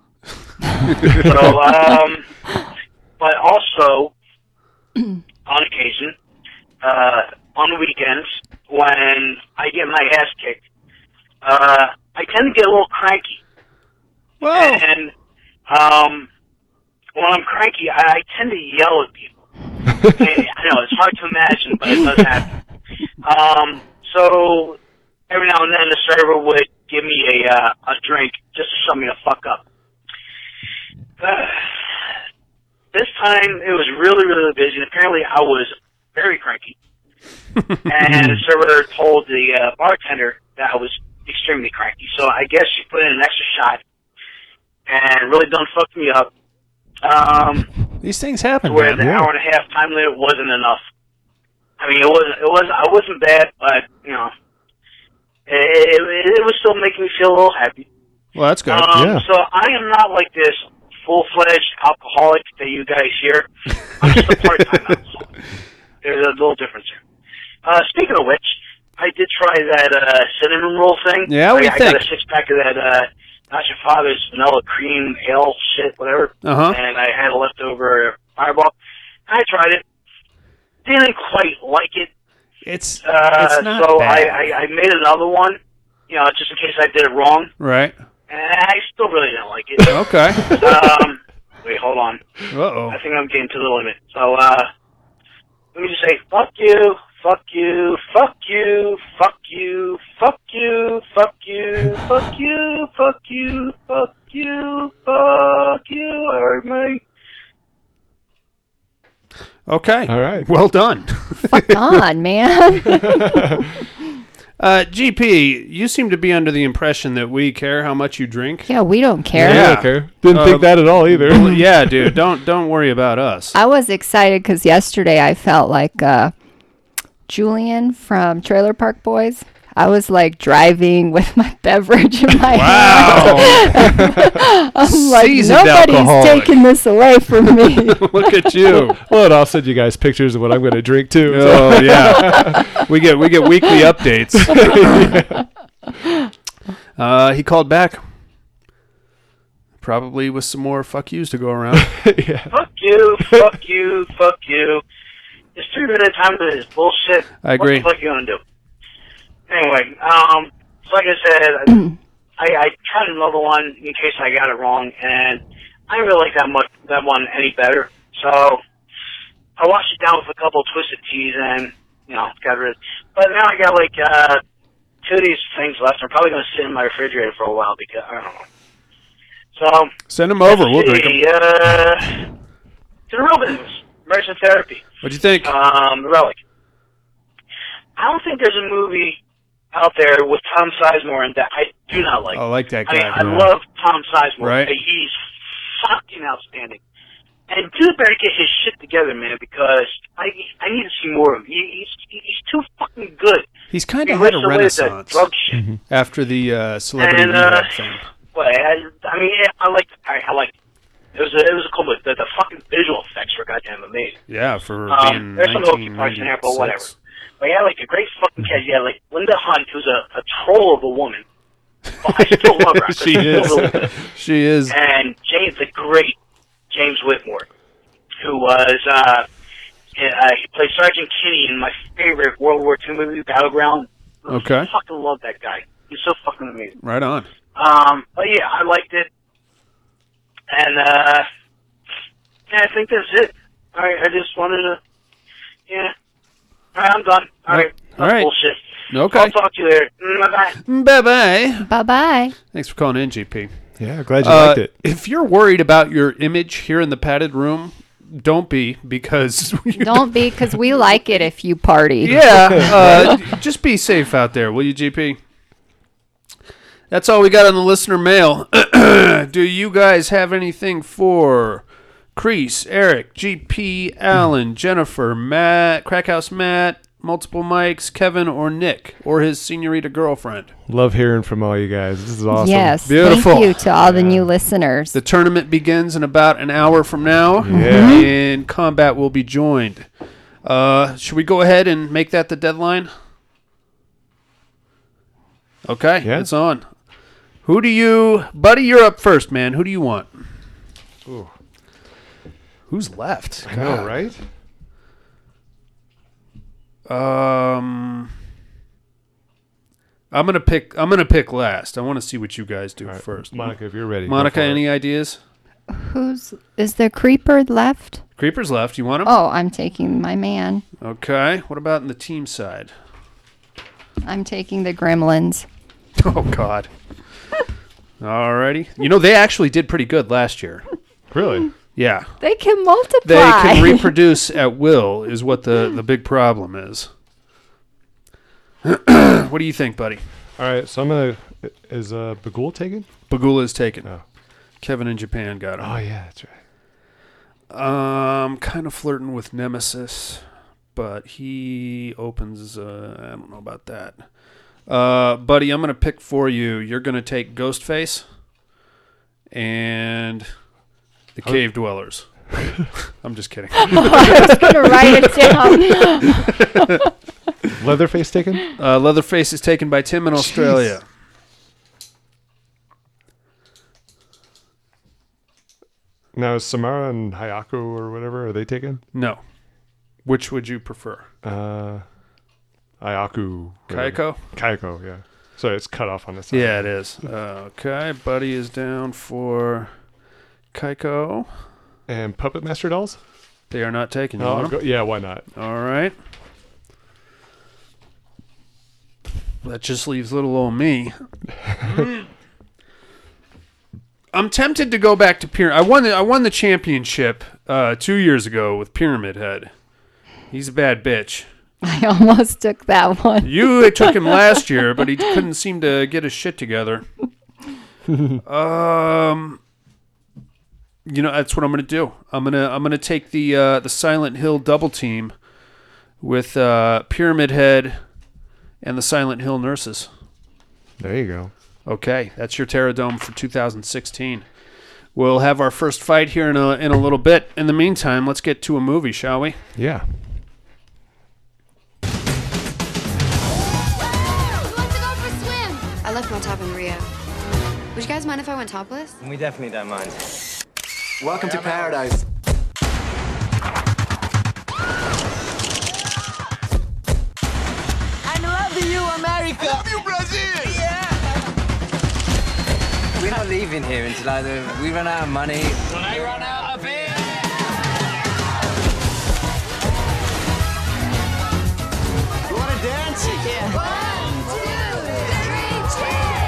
But also, on occasion, on the weekends, when I get my ass kicked, I tend to get a little cranky. Whoa. And when I'm cranky, I tend to yell at people. I know, it's hard to imagine, but it does happen. So every now and then the server would give me a drink just to shut me the fuck up. This time it was really, really busy, and apparently I was very cranky. And the server told the bartender that I was extremely cranky. So I guess she put in an extra shot and really done fucked me up. These things happen, Where man. the hour and a half time limit wasn't enough. I mean, I wasn't bad, but it was still making me feel a little happy. Well, that's good. Yeah. So I am not like this full-fledged alcoholic that you guys hear. I'm just a part-time alcoholic. There's a little difference here. Speaking of which, I did try that cinnamon roll thing. Yeah, what do you I think? got a 6-pack of that Not Your Father's vanilla cream ale shit, whatever. Uh-huh. And I had a leftover Fireball. I tried it. Didn't quite like it. It's not so bad. I made another one, just in case I did it wrong. Right. And I still really didn't like it. Okay. Wait, hold on. Uh-oh. I think I'm getting to the limit. So, let me just say, fuck you, fuck you, fuck you, fuck you, fuck you, fuck you, fuck you, fuck you, fuck you, fuck you, everybody. Okay. All right. Well done. Fuck on, man. GP, you seem to be under the impression that we care how much you drink. Yeah, we don't care. Yeah, Yeah. okay. Didn't think that at all either. Well, yeah, dude. Don't worry about us. I was excited because yesterday I felt like Julian from Trailer Park Boys. I was like driving with my beverage in my hand. Wow. I'm like, Seasoned nobody's alcoholic. taking this away from me. Look at you. Well, and I'll send you guys pictures of what I'm going to drink too. Oh yeah. We get weekly updates. He called back. Probably with some more fuck yous to go around. Yeah. Fuck you, fuck you, fuck you. It's 3 minute time to this bullshit. I agree. What the fuck are you gonna do? Anyway, so like I said, I tried another one in case I got it wrong, and I didn't really like that one any better. So I washed it down with a couple of Twisted Teas and, got rid of it. But now I got like 2 of these things left. I'm probably going to sit in my refrigerator for a while because, I don't know. So Send them over. We'll drink them. to the real business, Immersion Therapy. What'd you think? The Relic. I don't think there's a movie out there with Tom Sizemore in that I do not like. I like that I mean, guy. I love Tom Sizemore. Right. He's fucking outstanding. And dude better get his shit together, man, because I need to see more of him. He's too fucking good. He's kind He of had a rips away with that renaissance drug shit. after the celebrity And, rehab thing. But I mean, I like it. It was a cool movie. The fucking visual effects were goddamn amazing. Yeah, for being There's some hokey parts in there, but whatever. 1996. But he had like a great fucking cast. You had like Linda Hunt, who's a troll of a woman. But I still love her. She is. Really good. She is. And the great James Whitmore, who was he played Sergeant Kinney in my favorite World War II movie, Battleground. Okay. I fucking love that guy. He's so fucking amazing. Right on. But yeah, I liked it. And yeah, I think that's it. All right, I just wanted to. Yeah. All right, I'm done. All right. All right. Bullshit. Okay. I'll talk to you later. Bye-bye. Bye-bye. Bye-bye. Thanks for calling in, GP. Yeah, glad you liked it. If you're worried about your image here in the padded room, don't be, because... Don't be, because we like it if you party. Yeah. Just be safe out there, will you, GP? That's all we got on the listener mail. Do you guys have anything for Crease, Eric, GP, Alan, Jennifer, Matt, Crackhouse Matt, Multiple Mics, Kevin, or Nick, or his senorita girlfriend? Love hearing from all you guys. This is awesome. Yes. Beautiful. Thank you to all the new listeners. The tournament begins in about an hour from now, Yeah. and Combat will be joined. Should we go ahead and make that the deadline? Okay, Yeah. it's on. Who do you... Buddy, you're up first, man. Who do you want? Ooh. Who's left? I know, right? I'm gonna pick last. I want to see what you guys do All right, first. Monica, if you're ready. go Monica, for it. any ideas? Is the creeper left? Creeper's left. You want him? Oh, I'm taking my man. Okay. What about on the team side? I'm taking the gremlins. Oh, God. Alrighty. You know, they actually did pretty good last year. Really? Yeah. They can multiply. They can reproduce at will is what the big problem is. What do you think, buddy? All right, so I'm going to... Is Bagul taken? Bagula is taken. Oh. Kevin in Japan got him. Oh, yeah, that's right. Kind of flirting with Nemesis, but he opens... I don't know about that. Buddy, I'm going to pick for you. You're going to take Ghostface and the Cave Dwellers. I'm just kidding. I was going to write it down. Leatherface taken? Leatherface is taken by Tim in Australia. Now, is Samara and Hayako or whatever, are they taken? No. Which would you prefer? Ayaku. Kaiko? Kaiko, yeah. So it's cut off on this side. Yeah, it is. Okay, Buddy is down for Kaiko. And Puppet Master dolls? They are not taken. You want them? Yeah, why not? All right. That just leaves little old me. I'm tempted to go back to Pyramid. I won the championship 2 years ago with Pyramid Head. He's a bad bitch. I almost took that one. You took him last year, but he couldn't seem to get his shit together. You know, that's what I'm gonna do. I'm gonna take the Silent Hill double team with Pyramid Head and the Silent Hill nurses. There you go. Okay, that's your Terradome for 2016. We'll have our first fight here in a little bit. In the meantime, let's get to a movie, shall we? Yeah. I left my top in Rio. Would you guys mind if I went topless? We definitely don't mind. Welcome to paradise. I love you, America! I love you, Brazil! Yeah! We're not leaving here until either we run out of money or I run out of beer! You wanna dance? Yeah. 1, 2, 3, cheers!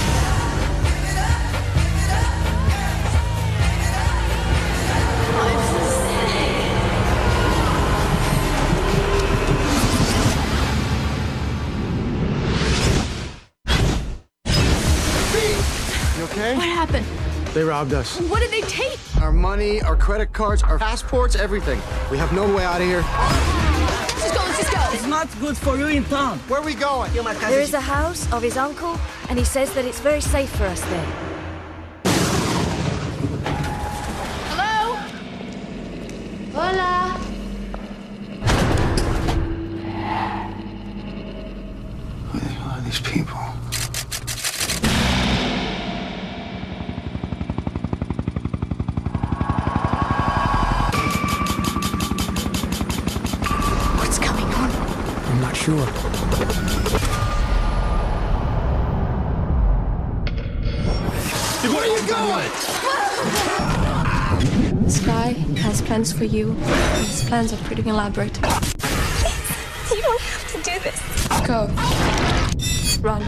You okay? What happened? They robbed us. What did they take? Our money, our credit cards, our passports, everything. We have no way out of here. Let's just go, let's just go. It's not good for you in town. Where are we going? There is a house of his uncle, and he says that it's very safe for us there. Hello? Hola! these people. What's going on? I'm not sure. Where are you going? Sky has plans for you. His plans are pretty elaborate. Please, you don't have to do this. Go. Run.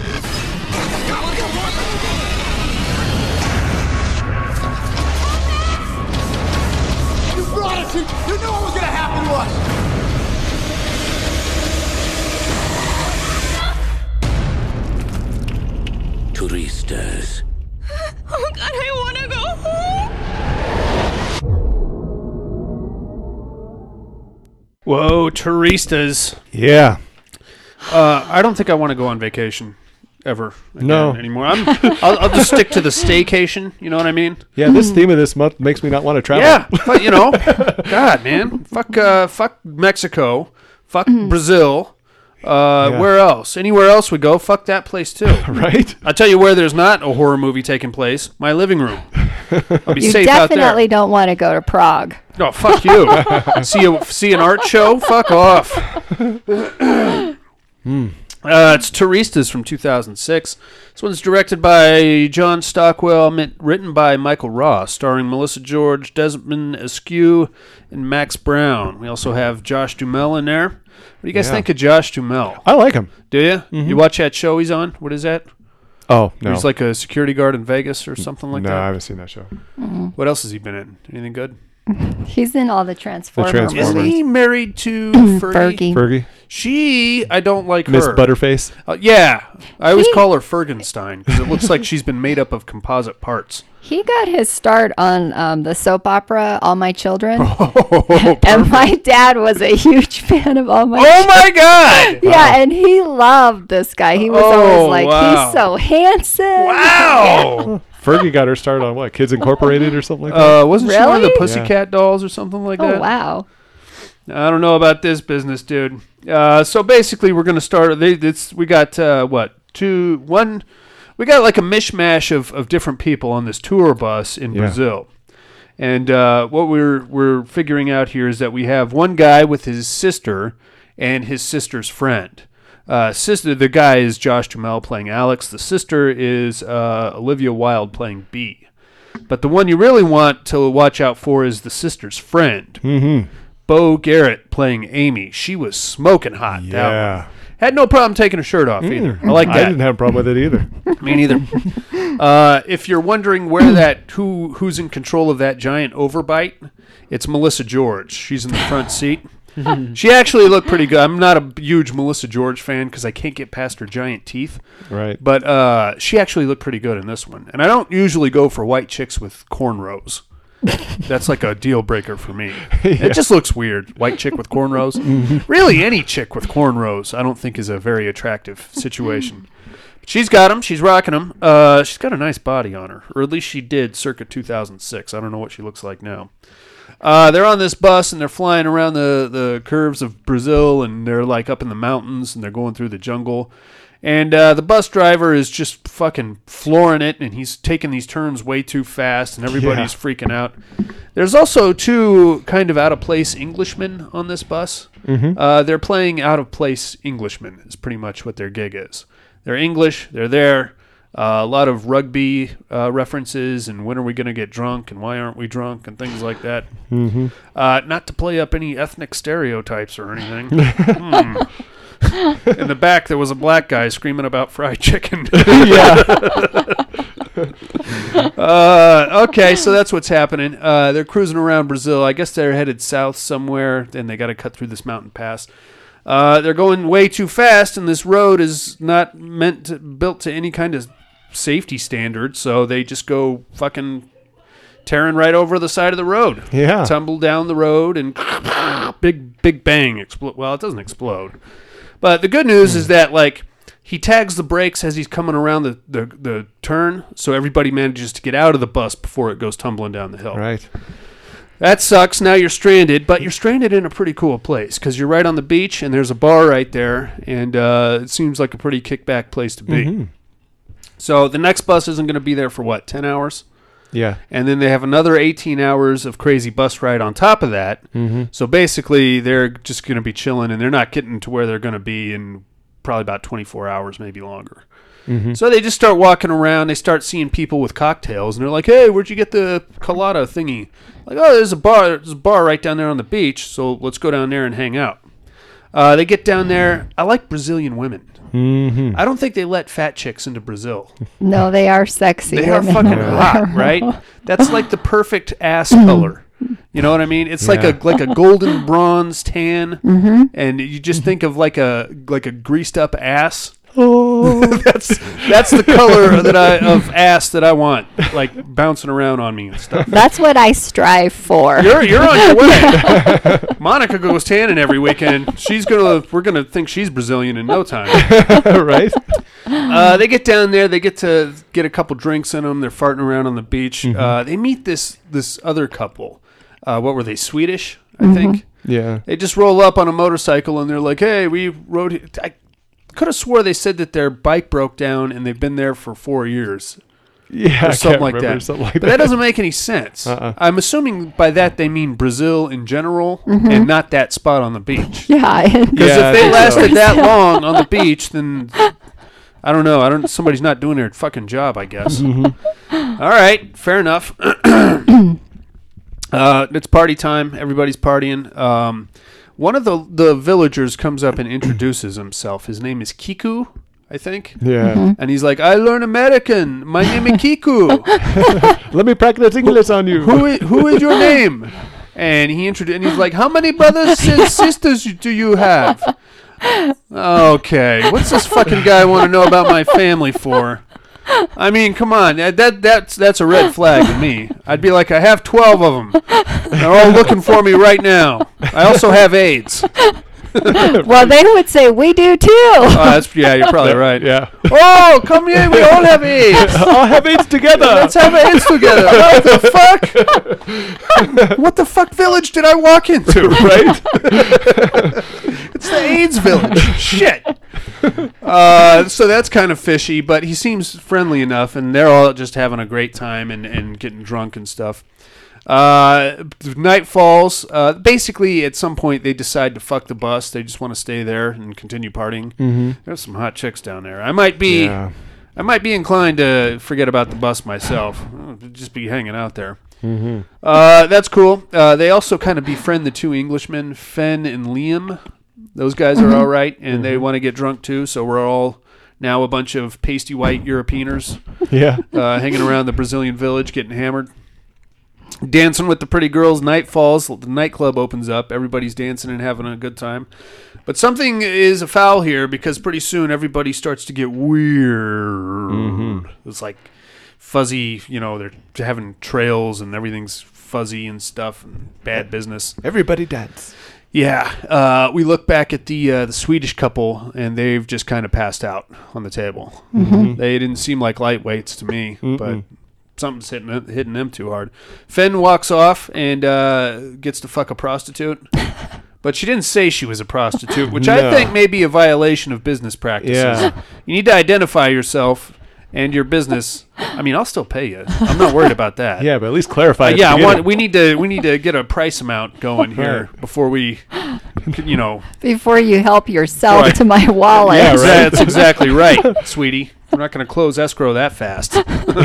You brought us here. You knew what was going to happen to us. Turistas. Oh God, I want to go home. Whoa, turistas. Yeah. I don't think I want to go on vacation ever No. anymore. I'll just stick to the staycation. You know what I mean? Yeah, this theme of this month makes me not want to travel. Yeah, but God, man, fuck Mexico, fuck Brazil. Where else? Anywhere else we go, fuck that place too. Right? I'll tell you where there's not a horror movie taking place. My living room. I'll be You safe out there. definitely don't want to go to Prague. Oh, fuck you. see an art show? Fuck off. It's Turistas from 2006. This one's directed by John Stockwell, written by Michael Ross, starring Melissa George, Desmond Askew, and Max Brown. We also have Josh Duhamel in there. What do you guys think of Josh Duhamel? I like him. Do you? Mm-hmm. You watch that show he's on? What is that? Oh, no. He's like a security guard in Vegas or something like that? No, I haven't seen that show. What else has he been in? Anything good? He's in all the Transformers. Isn't he married to Fergie? Fergie. I don't like Miss her. Butterface. Yeah. I always call her Fergenstein because it looks like she's been made up of composite parts. He got his start on the soap opera All My Children. Oh, and my dad was a huge fan of All My Oh, Children. my God! Yeah, and he loved this guy. He was always like, wow. he's so handsome. Wow! Fergie got her start on what? Kids Incorporated or something like that? Wasn't she one of the Really? Pussycat Dolls or something like that? Oh, wow. I don't know about this business, dude. So basically, we're going to start. We got, we got like a mishmash of different people on this tour bus in Brazil. And what we're figuring out here is that we have one guy with his sister and his sister's friend. The guy is Josh Duhamel playing Alex. The sister is Olivia Wilde playing B. But the one you really want to watch out for is the sister's friend. Mm-hmm. Bo Garrett playing Amy. She was smoking hot. Yeah. Had no problem taking her shirt off either. I like that. I didn't have a problem with it either. Me neither. If you're wondering who's in control of that giant overbite, it's Melissa George. She's in the front seat. She actually looked pretty good. I'm not a huge Melissa George fan because I can't get past her giant teeth. Right. But she actually looked pretty good in this one. And I don't usually go for white chicks with cornrows. That's like a deal breaker for me. Yeah. It just looks weird. White chick with cornrows. Really, any chick with cornrows, I don't think is a very attractive situation. But she's got them. She's rocking them. She's got a nice body on her, or at least she did circa 2006. I don't know what she looks like now. They're on this bus and they're flying around the curves of Brazil, and they're like up in the mountains and they're going through the jungle. And the bus driver is just fucking flooring it, and he's taking these turns way too fast, and everybody's freaking out. There's also two kind of out-of-place Englishmen on this bus. Mm-hmm. They're playing out-of-place Englishmen is pretty much what their gig is. They're English. They're there. A lot of rugby references, and when are we going to get drunk, and why aren't we drunk, and things like that. Mm-hmm. Not to play up any ethnic stereotypes or anything. In the back, there was a black guy screaming about fried chicken. Okay, so that's what's happening. They're cruising around Brazil. I guess they're headed south somewhere, and they got to cut through this mountain pass. They're going way too fast, and this road is not built to any kind of safety standard, so they just go fucking tearing right over the side of the road. Yeah. Tumble down the road, and big bang. Explode. Well, it doesn't explode. But the good news is that, like, he tags the brakes as he's coming around the turn, so everybody manages to get out of the bus before it goes tumbling down the hill. Right. That sucks. Now you're stranded, but you're stranded in a pretty cool place because you're right on the beach and there's a bar right there, and it seems like a pretty kickback place to be. Mm-hmm. So the next bus isn't going to be there for, what, 10 hours? Yeah. And then they have another 18 hours of crazy bus ride on top of that. Mm-hmm. So basically they're just going to be chilling, and they're not getting to where they're going to be in probably about 24 hours, maybe longer. Mm-hmm. So they just start walking around. They start seeing people with cocktails, and they're like, "Hey, where'd you get the colada thingy?" Like, "Oh, there's a bar. There's a bar right down there on the beach. So let's go down there and hang out." They get down there. I like Brazilian women. Mm-hmm. I don't think they let fat chicks into Brazil. No, they are sexy. They are fucking hot, right? That's like the perfect ass color. You know what I mean? It's like a golden bronze tan, and you just think of like a greased up ass. Oh, that's the color of ass that I want, like bouncing around on me and stuff. That's what I strive for. You're on your way. Monica goes tanning every weekend. We're gonna think she's Brazilian in no time, right? They get down there. They get to get a couple drinks in them. They're farting around on the beach. They meet this other couple. What were they? Swedish, I think. Yeah. They just roll up on a motorcycle and they're like, "Hey, we rode." I could have swore they said that their bike broke down and they've been there for 4 years. Yeah, or something like that. But that doesn't make any sense. I'm assuming by that they mean Brazil in general and not that spot on the beach. Yeah. Because if they lasted that long on the beach, then I don't know. Somebody's not doing their fucking job, I guess. All right, fair enough. It's party time. Everybody's partying. One of the villagers comes up and introduces himself. His name is Kiku, I think. Yeah. And he's like, "I learn American. My name is Kiku. Let me practice English on you. Who is your name?" And he's like, "How many brothers and sisters do you have?" Okay, what's this fucking guy want to know about my family for? I mean, come on, that's a red flag to me. I'd be like, I have 12 of them. They're all looking for me right now. I also have AIDS. Well, they would say we do too. You're probably right. Yeah. Oh, come here, we all have AIDS. All have AIDS together. Let's have AIDS together. What the fuck? What the fuck village did I walk into? Right? It's the AIDS village. Shit. So that's kind of fishy, but he seems friendly enough, and they're all just having a great time and getting drunk and stuff. Night falls. Basically, at some point, they decide to fuck the bus. They just want to stay there and continue partying. There's some hot chicks down there. I might be inclined to forget about the bus myself. I'll just be hanging out there. That's cool. They also kind of befriend the two Englishmen, Fenn and Liam. Those guys are all right, and they want to get drunk too. So we're all now a bunch of pasty white Europeaners, hanging around the Brazilian village, getting hammered. Dancing with the pretty girls. Night falls. The nightclub opens up. Everybody's dancing and having a good time. But something is afoul here because pretty soon everybody starts to get weird. It's like fuzzy, they're having trails and everything's fuzzy and stuff and bad business. Everybody dance. Yeah. We look back at the Swedish couple and they've just kind of passed out on the table. They didn't seem like lightweights to me, but something's hitting them too hard. Fenn walks off and gets to fuck a prostitute. But she didn't say she was a prostitute, which I think may be a violation of business practices. Yeah. You need to identify yourself and your business. I mean, I'll still pay you. I'm not worried about that. Yeah, but at least clarify. We need to get a price amount going here before we, before you help yourself to my wallet. Yeah, right. That's exactly right, sweetie. We're not going to close escrow that fast.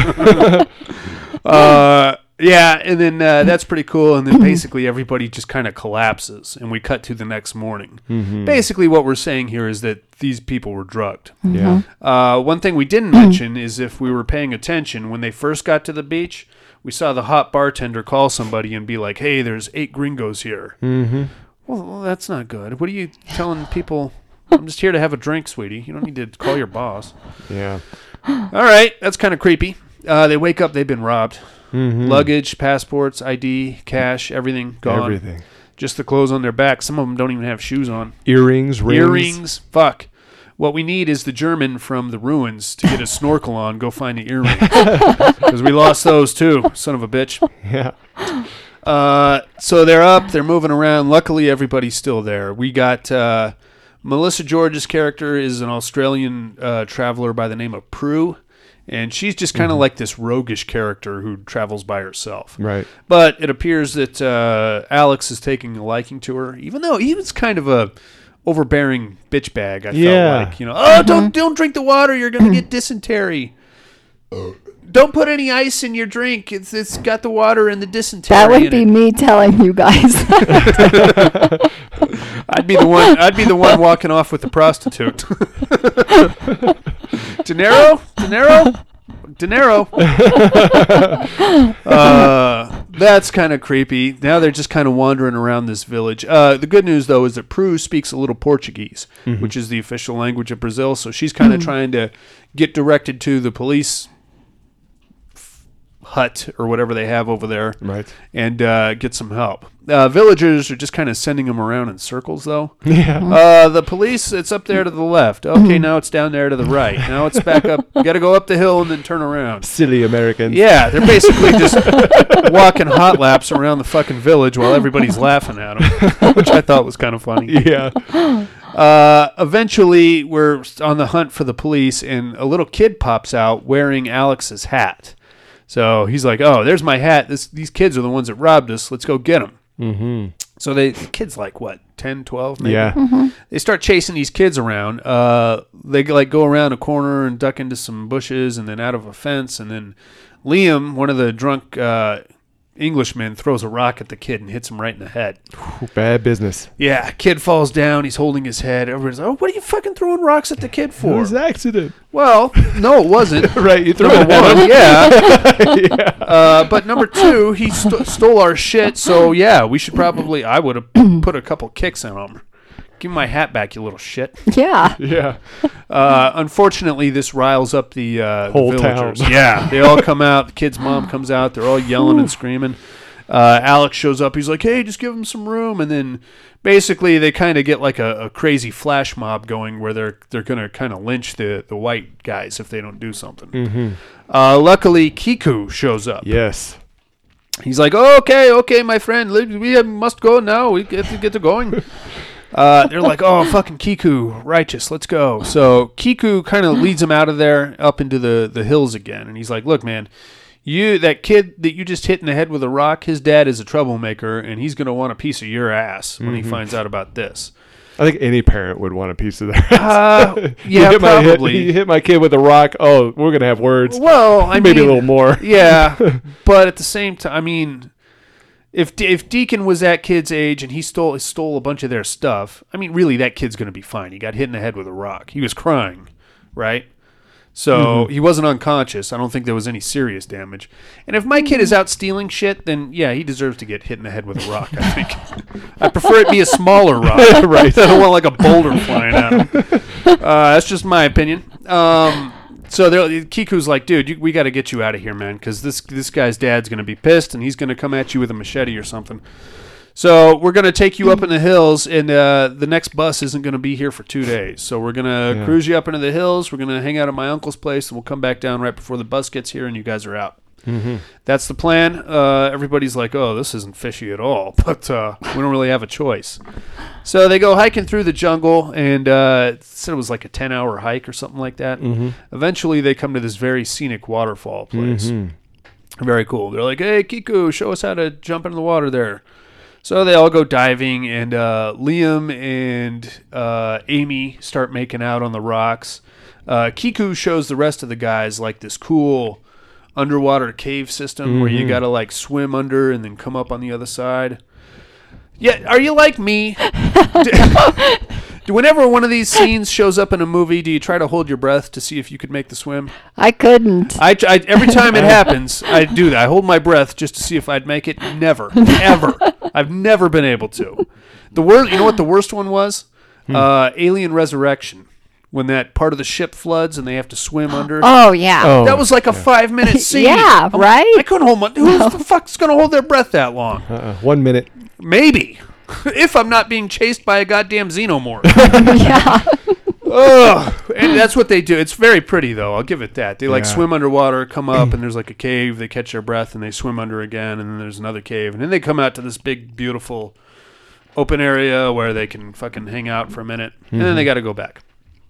And then that's pretty cool. And then basically everybody just kind of collapses, and we cut to the next morning. Basically what we're saying here is that these people were drugged. Yeah. One thing we didn't mention is if we were paying attention, when they first got to the beach, we saw the hot bartender call somebody and be like, "Hey, there's 8 gringos here." Well, that's not good. What are you telling people? I'm just here to have a drink, sweetie. You don't need to call your boss. Yeah. All right. That's kind of creepy. They wake up. They've been robbed. Luggage, passports, ID, cash, everything gone. Everything. Just the clothes on their back. Some of them don't even have shoes on. Earrings, rings. Earrings. Fuck. What we need is the German from the ruins to get a snorkel on, go find the earrings. Because we lost those too, son of a bitch. Yeah. So they're up. They're moving around. Luckily, everybody's still there. We got Melissa George's character is an Australian traveler by the name of Prue. And she's just kind of like this roguish character who travels by herself. Right. But it appears that Alex is taking a liking to her, even though he was kind of a overbearing bitch bag, I felt like. You know, oh, don't drink the water. You're going to get dysentery. Don't put any ice in your drink. It's got the water and the dysentery. That would be me telling you guys. I'd be the one walking off with the prostitute. Dinero. That's kind of creepy. Now they're just kind of wandering around this village. The good news, though, is that Prue speaks a little Portuguese, which is the official language of Brazil. So she's kind of trying to get directed to the police hut or whatever they have over there, right? And get some help. Villagers are just kind of sending them around in circles, though. Yeah. The police, it's up there to the left. Okay, now it's down there to the right. Now it's back up. You got to go up the hill and then turn around. Silly Americans. Yeah, they're basically just walking hot laps around the fucking village while everybody's laughing at them, which I thought was kind of funny. Yeah. Eventually, we're on the hunt for the police, and a little kid pops out wearing Alex's hat. So he's like, "Oh, there's my hat. These kids are the ones that robbed us. Let's go get them." Mm-hmm. So the kids like what, 10, 12 maybe? Yeah. They start chasing these kids around. They like go around a corner and duck into some bushes and then out of a fence. And then Liam, one of the drunk Englishmen, throws a rock at the kid and hits him right in the head. Bad business. Yeah, kid falls down. He's holding his head. Everybody's like, "Oh, what are you fucking throwing rocks at the kid for?" It was an accident. Well, no, it wasn't. Right, you threw number it at one, him. yeah. But number two, he stole our shit. So yeah, we should probably. I would have put a couple kicks on him. Give me my hat back, you little shit. Yeah. Yeah. Unfortunately, this riles up the whole villagers. town. Yeah, they all come out. The kid's mom comes out. They're all yelling and screaming. Alex shows up. He's like, "Hey, just give him some room." And then basically they kind of get like a crazy flash mob going where they're going to kind of lynch the white guys if they don't do something. Mm-hmm. Luckily, Kiku shows up. Yes. He's like, okay, my friend, we must go now. We have to get to going. They're like, "Oh, fucking Kiku, righteous, let's go." So Kiku kind of leads him out of there up into the hills again. And he's like, "Look, man, that kid that you just hit in the head with a rock, his dad is a troublemaker, and he's going to want a piece of your ass when he finds out about this." I think any parent would want a piece of that. Yeah, probably. You hit my kid with a rock. Oh, we're going to have words. Well, I maybe mean, a little more. Yeah, but at the same time, I mean, if Deacon was that kid's age and he stole a bunch of their stuff, I mean, really, that kid's going to be fine. He got hit in the head with a rock. He was crying, right? So he wasn't unconscious. I don't think there was any serious damage. And if my kid is out stealing shit, then yeah, he deserves to get hit in the head with a rock, I think. I prefer it be a smaller rock. Right. I don't want like a boulder flying at him. That's just my opinion. So Kiku's like, "Dude, we got to get you out of here, man, because this guy's dad's going to be pissed, and he's going to come at you with a machete or something. So we're going to take you up in the hills, and the next bus isn't going to be here for 2 days. So we're going to cruise you up into the hills. We're going to hang out at my uncle's place, and we'll come back down right before the bus gets here, and you guys are out." Mm-hmm. That's the plan. Everybody's like, "Oh, this isn't fishy at all," but we don't really have a choice. So they go hiking through the jungle, and it said it was like a 10-hour hike or something like that. Mm-hmm. Eventually, they come to this very scenic waterfall place. Mm-hmm. Very cool. They're like, "Hey, Kiku, show us how to jump into the water there." So they all go diving, and Liam and Amy start making out on the rocks. Kiku shows the rest of the guys like this cool underwater cave system where you got to like swim under and then come up on the other side. Yeah, are you like me? Whenever one of these scenes shows up in a movie, do you try to hold your breath to see if you could make the swim? I couldn't. I every time it happens, I do that. I hold my breath just to see if I'd make it. Never, ever. I've never been able to. You know what the worst one was? Alien Resurrection. When that part of the ship floods and they have to swim under. Oh, yeah. That was like a 5-minute scene. Yeah, right? I couldn't hold my... Who the fuck's going to hold their breath that long? 1 minute. Maybe. If I'm not being chased by a goddamn xenomorph. Yeah. Ugh. And that's what they do. It's very pretty, though. I'll give it that. They like Yeah. swim underwater, come up, and there's like a cave. They catch their breath, and they swim under again, and then there's another cave, and then they come out to this big, beautiful open area where they can fucking hang out for a minute, and then they got to go back.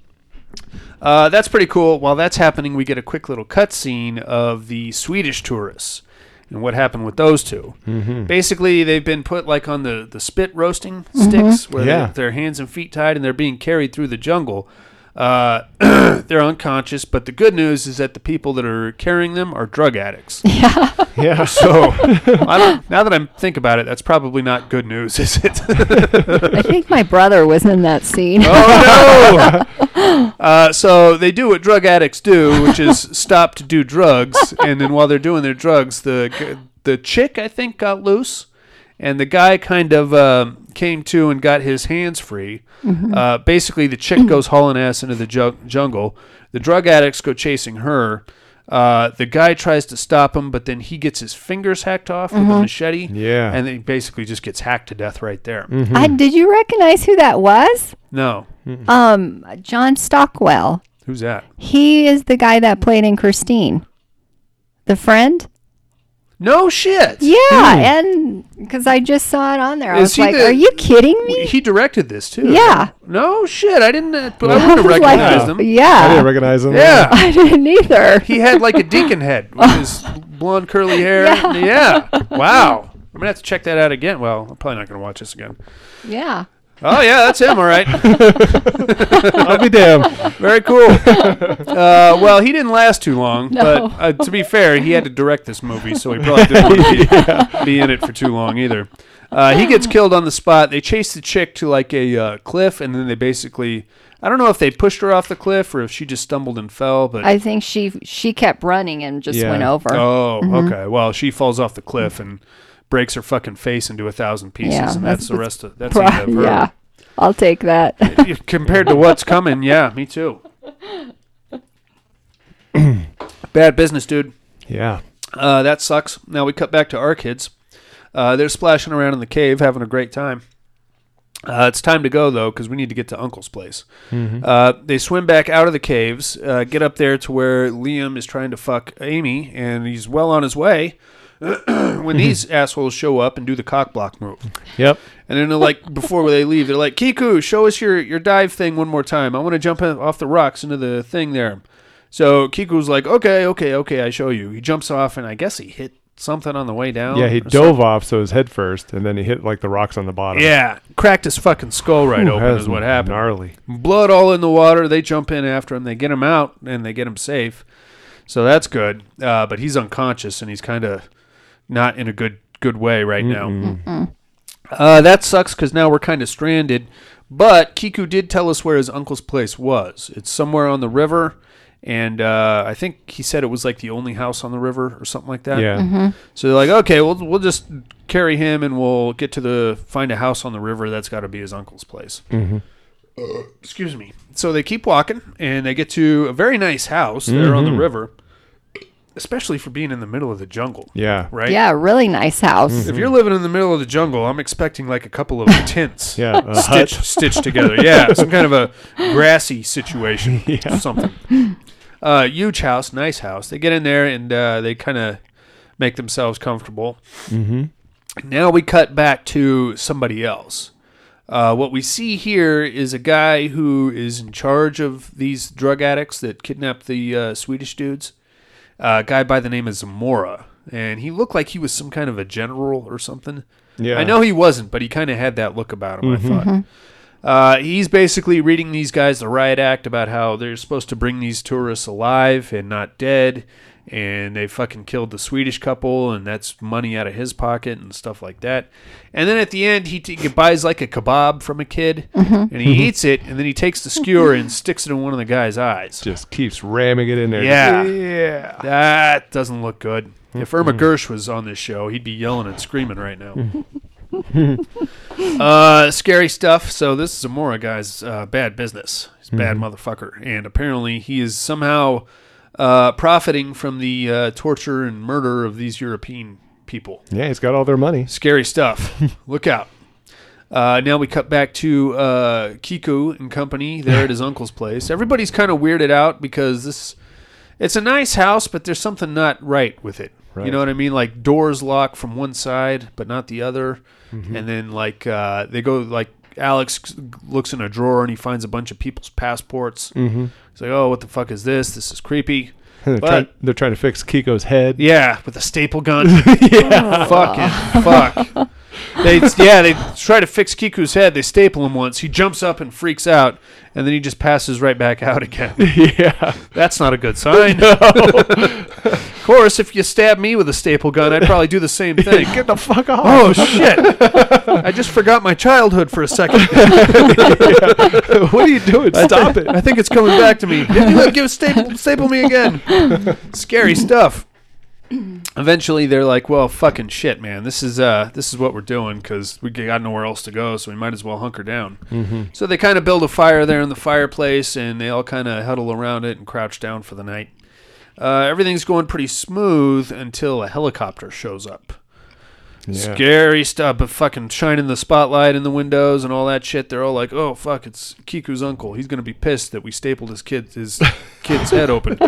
That's pretty cool. While that's happening, we get a quick little cutscene of the Swedish tourists and what happened with those two. Basically, they've been put like on the spit roasting sticks where they have their hands and feet tied, and they're being carried through the jungle. They're unconscious, but the good news is that the people that are carrying them are drug addicts. Yeah. So, now that I think about it, that's probably not good news, is it? I think my brother was in that scene. Oh, no! So they do what drug addicts do, which is stop to do drugs, and then while they're doing their drugs, the chick, I think, got loose, and the guy kind of came to and got his hands free. Basically, the chick goes hauling ass into the jungle. The drug addicts go chasing her. The guy tries to stop him, but then he gets his fingers hacked off with a machete. Yeah. And then he basically just gets hacked to death right there. Did you recognize who that was? No. John Stockwell. Who's that? He is the guy that played in Christine. The friend? No shit. Yeah, and because I just saw it on there. I Is was he like, the- are you kidding me? He directed this too. Yeah. No shit. I didn't. I wouldn't I have was like, recognized him. yeah. I didn't recognize him. Yeah. I didn't either. He had like a deacon head with his blonde curly hair. Yeah. Wow. I'm gonna have to check that out again. Well, I'm probably not gonna watch this again. Yeah. Oh yeah, that's him. All right. I'll be damned. Very cool. Well, he didn't last too long, No. but to be fair, he had to direct this movie, so he probably didn't want to be in it for too long either. He gets killed on the spot. They chase the chick to like a cliff, and then they basically, I don't know if they pushed her off the cliff or if she just stumbled and fell, but I think she kept running and just Yeah. went over. oh, okay. Well, she falls off the cliff and breaks her fucking face into 1,000 pieces, Yeah, and that's- that's the rest of that's the end of her. Yeah, I'll take that. Compared to what's coming, yeah, me too. Bad business, dude. Yeah. That sucks. Now we cut back to our kids. They're splashing around in the cave, having a great time. It's time to go, though, because we need to get to Uncle's place. They swim back out of the caves, get up there to where Liam is trying to fuck Amy, and he's well on his way when these assholes show up and do the cock block move. Yep. And then they're like, before they leave, they're like, Kiku, show us your dive thing one more time. I want to jump off the rocks into the thing there. So Kiku's like, okay, I show you. He jumps off, and I guess he hit something on the way down. Yeah, he or dove something. off, so his head first, and then he hit like the rocks on the bottom. Yeah, cracked his fucking skull right Ooh, open that's is what happened. gnarly. Blood all in the water. They jump in after him. They get him out, and they get him safe. So that's good. But he's unconscious, and he's kind of not in a good way right now. That sucks because now we're kind of stranded. But Kiku did tell us where his uncle's place was. It's somewhere on the river. And I think he said it was like the only house on the river or something like that. Yeah. So they're like, okay, we'll just carry him and we'll get to find a house on the river. That's got to be his uncle's place. Excuse me. So they keep walking and they get to a very nice house there on the river, especially for being in the middle of the jungle. Yeah. Right? Yeah, really nice house. If you're living in the middle of the jungle, I'm expecting like a couple of tents Yeah, a hut. stitched together. Yeah, some kind of a grassy situation. Yeah. Something. Huge house, nice house. They get in there and they kind of make themselves comfortable. Now we cut back to somebody else. What we see here is a guy who is in charge of these drug addicts that kidnapped the Swedish dudes. A guy by the name of Zamora. And he looked like he was some kind of a general or something. Yeah. I know he wasn't, but he kind of had that look about him, I thought. He's basically reading these guys the riot act about how they're supposed to bring these tourists alive and not dead, and they fucking killed the Swedish couple, and that's money out of his pocket and stuff like that. And then at the end, he buys like a kebab from a kid, and he eats it, and then he takes the skewer and sticks it in one of the guy's eyes. Just keeps ramming it in there. Yeah. Yeah. That doesn't look good. If Irma Gersh was on this show, he'd be yelling and screaming right now. Scary stuff. So this Zamora guy's bad business. He's a bad motherfucker. And apparently he is somehow profiting from the torture and murder of these European people. Yeah, he's got all their money. Scary stuff. Look out. Now we cut back to Kiku and company there at his uncle's place. Everybody's kind of weirded out because it's a nice house, but there's something not right with it. Right. You know what I mean? Like doors lock from one side, but not the other. Mm-hmm. And then like they go like Alex looks in a drawer and he finds a bunch of people's passports. Mm-hmm. He's like, "Oh, what the fuck is this? This is creepy." They're trying to fix Kiko's head. Yeah, with a staple gun. Yeah, fucking fuck. They try to fix Kiku's head. They staple him once. He jumps up and freaks out, and then he just passes right back out again. Yeah, that's not a good sign. No. Of course, if you stab me with a staple gun, I'd probably do the same thing. Get the fuck off! Oh shit! I just forgot my childhood for a second. What are you doing? Stop it! I think it's coming back to me. Staple me again. Scary stuff. Eventually, they're like, "Well, fucking shit, man. This is what we're doing because we got nowhere else to go, so we might as well hunker down." Mm-hmm. So they kind of build a fire there in the fireplace, and they all kind of huddle around it and crouch down for the night. Everything's going pretty smooth until a helicopter shows up. Yeah. Scary stuff, but fucking shining the spotlight in the windows and all that shit. They're all like, "Oh fuck, it's Kiku's uncle. He's gonna be pissed that we stapled his kid's head open."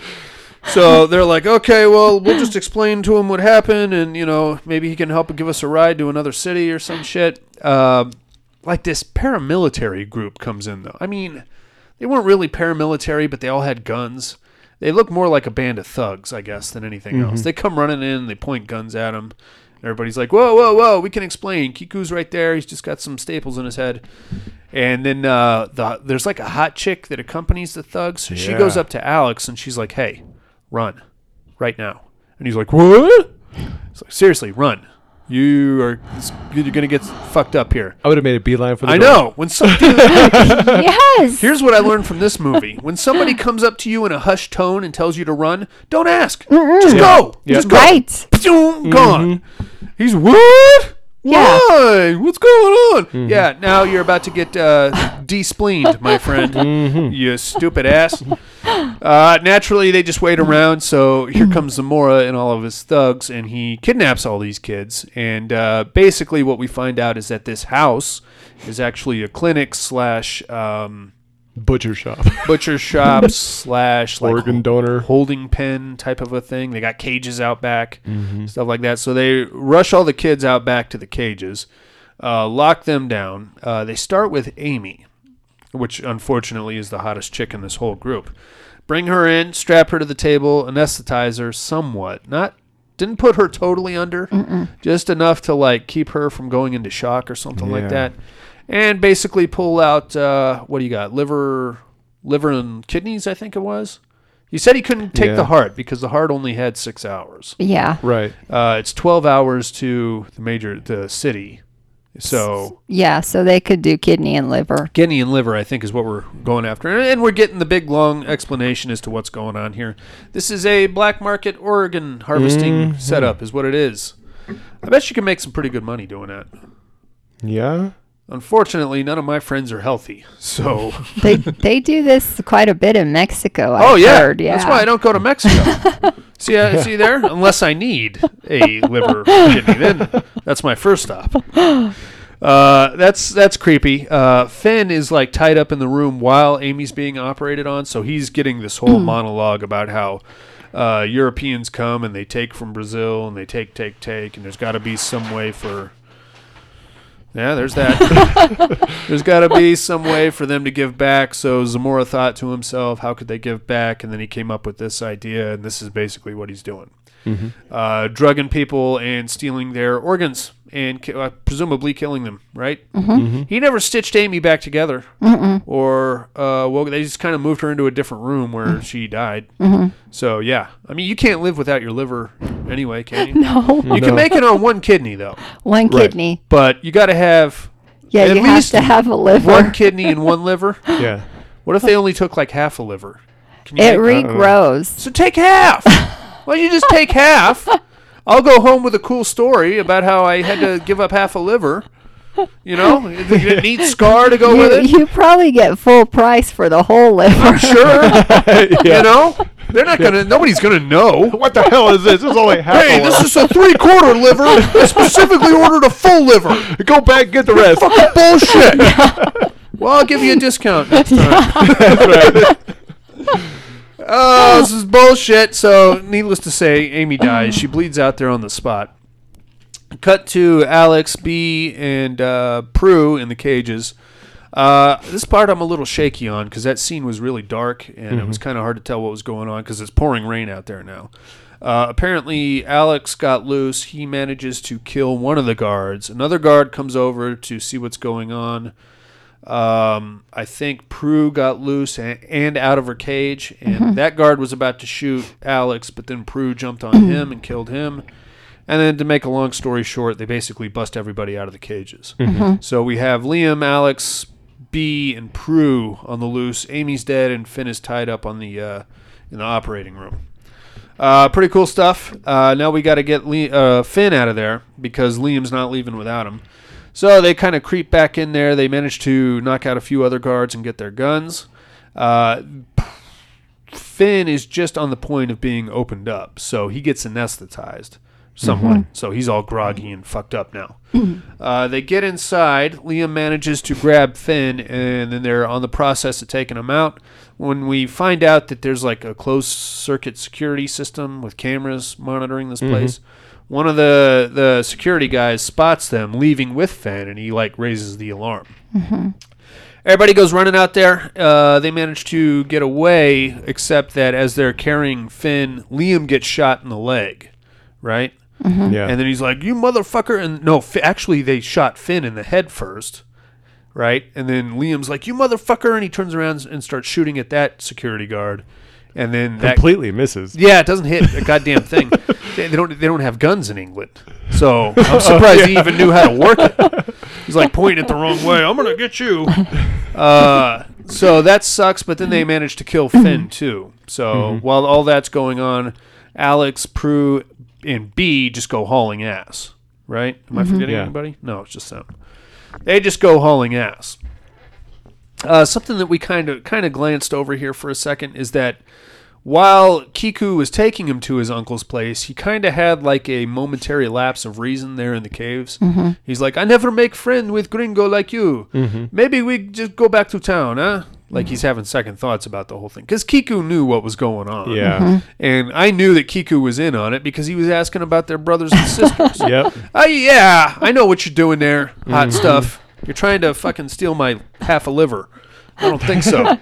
So they're like, "Okay, well, we'll just explain to him what happened, and maybe he can help give us a ride to another city or some shit." Like this paramilitary group comes in though. I mean, they weren't really paramilitary, but they all had guns. They look more like a band of thugs, I guess, than anything else. They come running in, they point guns at him. Everybody's like, "Whoa, whoa, whoa, we can explain. Kiku's right there. He's just got some staples in his head." And then there's like a hot chick that accompanies the thugs. Yeah. She goes up to Alex and she's like, "Hey, run right now." And he's like, "What?" It's like, "Seriously, run. You're gonna get fucked up here." I would have made a beeline for the door. Know. When yes. Here's what I learned from this movie: when somebody comes up to you in a hushed tone and tells you to run, don't ask. Just go. Yeah. Just go. Right. Gone. He's what? Yeah. Why? What's going on? Yeah. Now you're about to get de-spleened, my friend. You stupid ass. Naturally, they just wait around. So here comes Zamora and all of his thugs, and he kidnaps all these kids. And basically, what we find out is that this house is actually a clinic / butcher shop / like organ donor holding pen type of a thing. They got cages out back, stuff like that. So they rush all the kids out back to the cages, lock them down. They start with Amy, which unfortunately is the hottest chick in this whole group. Bring her in, strap her to the table, anesthetize her somewhat. Didn't put her totally under, just enough to like keep her from going into shock or something like that. And basically pull out, what do you got? Liver and kidneys, I think it was. He said he couldn't take the heart because the heart only had 6 hours. Yeah. Right. It's 12 hours to the city. So yeah, so they could do kidney and liver. Kidney and liver, I think, is what we're going after. And we're getting the big, long explanation as to what's going on here. This is a black market organ harvesting setup is what it is. I bet you can make some pretty good money doing that. Yeah. Unfortunately, none of my friends are healthy, so they do this quite a bit in Mexico. I've heard, yeah. That's why I don't go to Mexico. See there? Unless I need a liver kidney, then that's my first stop. That's creepy. Finn is like tied up in the room while Amy's being operated on, so he's getting this whole monologue about how Europeans come and they take from Brazil and they take, and there's got to be some way for. Yeah, there's that. There's got to be some way for them to give back. So Zamora thought to himself, how could they give back? And then he came up with this idea, and this is basically what he's doing. Drugging people and stealing their organs and presumably killing them, right? He never stitched Amy back together. Or, they just kind of moved her into a different room where she died. So, yeah. I mean, you can't live without your liver anyway, can you? No. You can make it on one kidney, though. One kidney. But you got to have... Yeah, you have to have a liver. One kidney and one liver? Yeah. What if they only took like half a liver? It regrows. So take half. Why don't you just take half? I'll go home with a cool story about how I had to give up half a liver. You know, a neat scar to go with it. You probably get full price for the whole liver. I'm sure. You know? They're not gonna. Nobody's gonna know. What the hell is this? This is only half. Hey, this is a 3/4 liver. I specifically ordered a full liver. Go back, get the rest. Fucking bullshit. Well, I'll give you a discount next time. That's right. Oh, this is bullshit. So, needless to say, Amy dies. She bleeds out there on the spot. Cut to Alex, B, and Prue in the cages. This part I'm a little shaky on because that scene was really dark and it was kind of hard to tell what was going on because it's pouring rain out there now. Apparently, Alex got loose. He manages to kill one of the guards. Another guard comes over to see what's going on. I think Prue got loose and out of her cage, and that guard was about to shoot Alex, but then Prue jumped on him and killed him. And then to make a long story short, they basically bust everybody out of the cages. So we have Liam, Alex, B, and Prue on the loose. Amy's dead, and Finn is tied up on the in the operating room. Pretty cool stuff. Now we got to get Finn out of there because Liam's not leaving without him. So they kind of creep back in there. They manage to knock out a few other guards and get their guns. Finn is just on the point of being opened up, so he gets anesthetized somewhat. So he's all groggy and fucked up now. They get inside. Liam manages to grab Finn, and then they're on the process of taking him out. When we find out that there's like a closed-circuit security system with cameras monitoring this place, one of the security guys spots them leaving with Finn, and he like raises the alarm. Everybody goes running out there. They manage to get away, except that as they're carrying Finn, Liam gets shot in the leg, right? Yeah. And then he's like, "You motherfucker!" And no, actually, they shot Finn in the head first, right? And then Liam's like, "You motherfucker!" And he turns around and starts shooting at that security guard. And then completely misses. Yeah, it doesn't hit a goddamn thing. They don't have guns in England, so I'm surprised he even knew how to work it. He's like pointing it the wrong way. I'm gonna get you. So that sucks. But then they managed to kill Finn too. So while all that's going on, Alex, Prue, and B just go hauling ass. Right? Am I forgetting anybody? No, it's just them. They just go hauling ass. Something that we kind of glanced over here for a second is that while Kiku was taking him to his uncle's place, he kind of had like a momentary lapse of reason there in the caves. He's like, "I never make friend with gringo like you. Maybe we just go back to town, huh?" Like he's having second thoughts about the whole thing. Because Kiku knew what was going on. Yeah. And I knew that Kiku was in on it because he was asking about their brothers and sisters. Yep. Yeah, I know what you're doing there, hot stuff. You're trying to fucking steal my half a liver. I don't think so.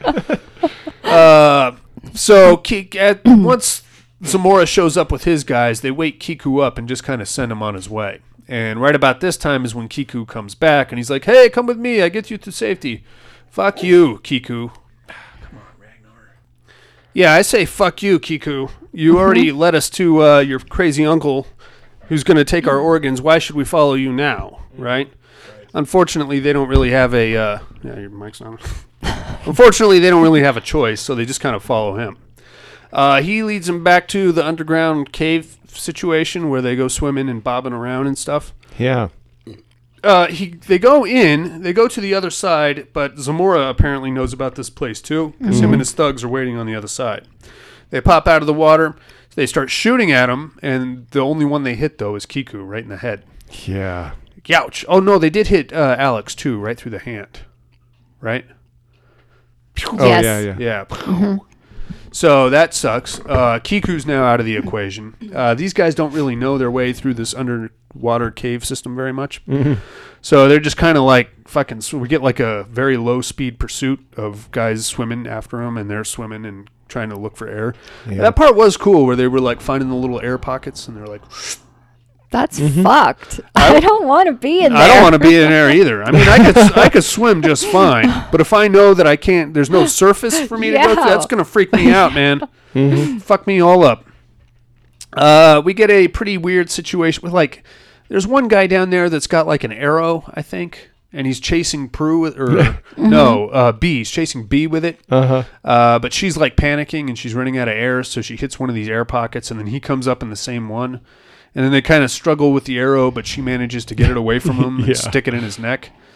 Once Zamora shows up with his guys, they wake Kiku up and just kind of send him on his way. And right about this time is when Kiku comes back, and he's like, "Hey, come with me. I get you to safety." Fuck you, Kiku. Come on, Ragnar. Yeah, I say fuck you, Kiku. You already led us to your crazy uncle who's going to take our organs. Why should we follow you now, right? Unfortunately, they don't really have a... yeah, your mic's not... Unfortunately, they don't really have a choice, so they just kind of follow him. He leads them back to the underground cave situation where they go swimming and bobbing around and stuff. Yeah. They go to the other side, but Zamora apparently knows about this place too, because him and his thugs are waiting on the other side. They pop out of the water, they start shooting at him, and the only one they hit, though, is Kiku, right in the head. Yeah. Youch. Oh, no, they did hit Alex, too, right through the hand. Right? Oh, yes. Yeah. So that sucks. Kiku's now out of the equation. These guys don't really know their way through this underwater cave system very much. So they're just kind of like fucking... So we get like a very low-speed pursuit of guys swimming after them, and they're swimming and trying to look for air. Yeah. That part was cool, where they were like finding the little air pockets, and they're like... That's fucked. I don't want to be in there. I don't want to be in there either. I mean, I could swim just fine, but if I know that I can't, there's no surface for me to go to, that's going to freak me out, man. Fuck me all up. We get a pretty weird situation with like, there's one guy down there that's got like an arrow, I think, and he's chasing Prue with, or B. He's chasing B with it. But she's like panicking and she's running out of air, so she hits one of these air pockets, and then he comes up in the same one. And then they kind of struggle with the arrow, but she manages to get it away from him and stick it in his neck.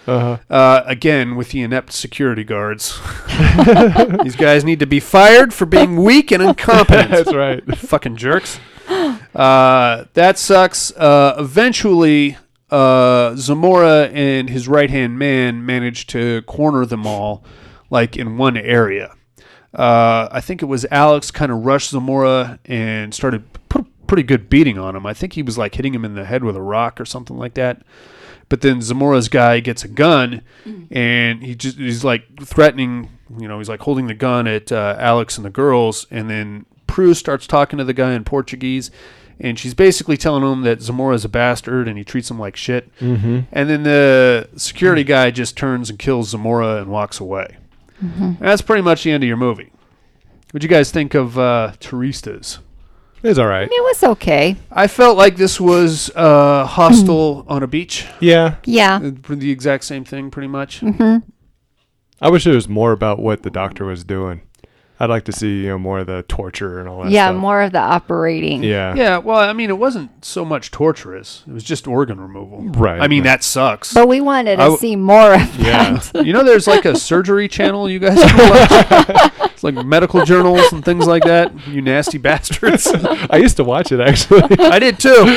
Again, with the inept security guards. These guys need to be fired for being weak and incompetent. That's right. Fucking jerks. That sucks. Eventually, Zamora and his right-hand man managed to corner them all, like, in one area. I think it was Alex kind of rushed Zamora and started put a pretty good beating on him. I think he was like hitting him in the head with a rock or something like that. But then Zamora's guy gets a gun and he's like threatening, he's like holding the gun at Alex and the girls. And then Prue starts talking to the guy in Portuguese. And she's basically telling him that Zamora's a bastard and he treats him like shit. Mm-hmm. And then the security guy just turns and kills Zamora and walks away. Mm-hmm. That's pretty much the end of your movie. What'd you guys think of Turistas? It was all right. It was okay. I felt like this was Hostel on a beach. Yeah. Yeah. The exact same thing, pretty much. Mm-hmm. I wish there was more about what the doctor was doing. I'd like to see, more of the torture and all that stuff. Yeah, more of the operating. Yeah. Yeah, well, I mean, it wasn't so much torturous. It was just organ removal. Right. I mean, that sucks. But we wanted to see more of that. There's like a surgery channel you guys can watch. It's like medical journals and things like that. You nasty bastards. I used to watch it, actually. I did, too.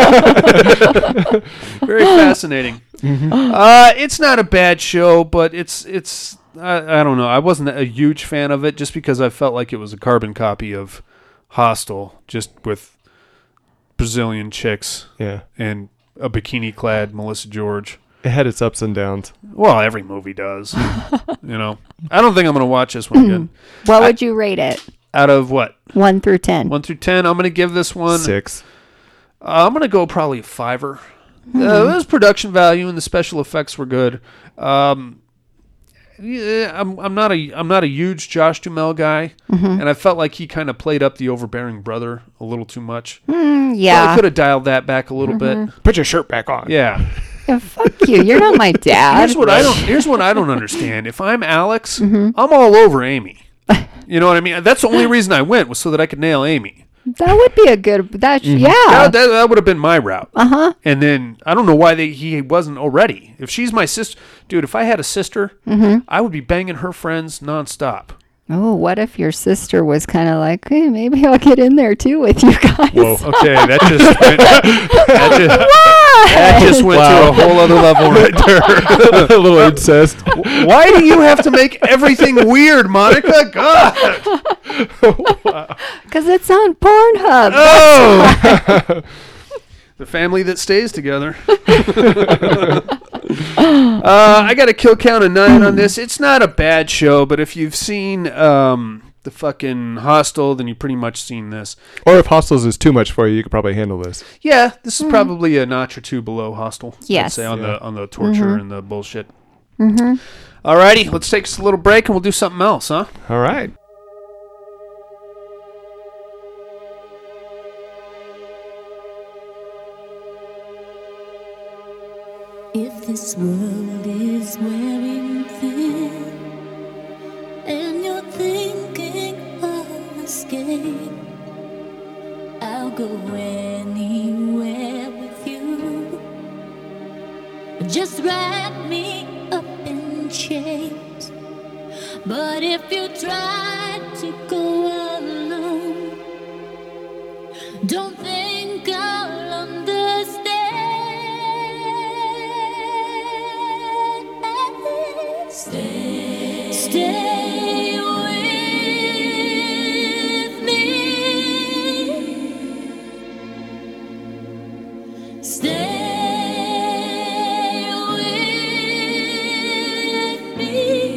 Very fascinating. Mm-hmm. It's not a bad show, but it's I don't know. I wasn't a huge fan of it just because I felt like it was a carbon copy of Hostel, just with Brazilian chicks and a bikini-clad Melissa George. It had its ups and downs. Well, every movie does. I don't think I'm going to watch this one again. What would you rate it? Out of what? 1 through 10. 1 through 10. I'm going to give this one 6. I'm going to go probably a 5-er. There was production value and the special effects were good. Yeah, I'm not a huge Josh Duhamel guy, and I felt like he kind of played up the overbearing brother a little too much. Yeah, I could have dialed that back a little bit. Put your shirt back on. Yeah. Fuck you. You're not my dad. Here's what I don't understand. If I'm Alex, I'm all over Amy. You know what I mean? That's the only reason I went was so that I could nail Amy. That would be a good. Yeah. That would have been my route. And then I don't know why he wasn't already. If she's my sister, dude. If I had a sister, I would be banging her friends nonstop. Oh, what if your sister was kind of like, hey, maybe I'll get in there too with you guys? Whoa, okay, that just went to a whole other level right there. A little incest. Why do you have to make everything weird, Monica? God. Because it's on Pornhub. Oh. The family that stays together. I got a kill count of 9 on this. It's not a bad show, but if you've seen the fucking Hostel, then you've pretty much seen this. Or if Hostels is too much for you, you could probably handle this. Yeah, this is probably a notch or two below Hostel. Yes. I'd say on the torture and the bullshit. Alrighty, let's take us a little break and we'll do something else, huh? All right. If this world is wearing thin and you're thinking of escape, I'll go anywhere with you. Just wrap me up in chains. But if you try to go alone, don't think I'll understand. Stay with me. Stay with me.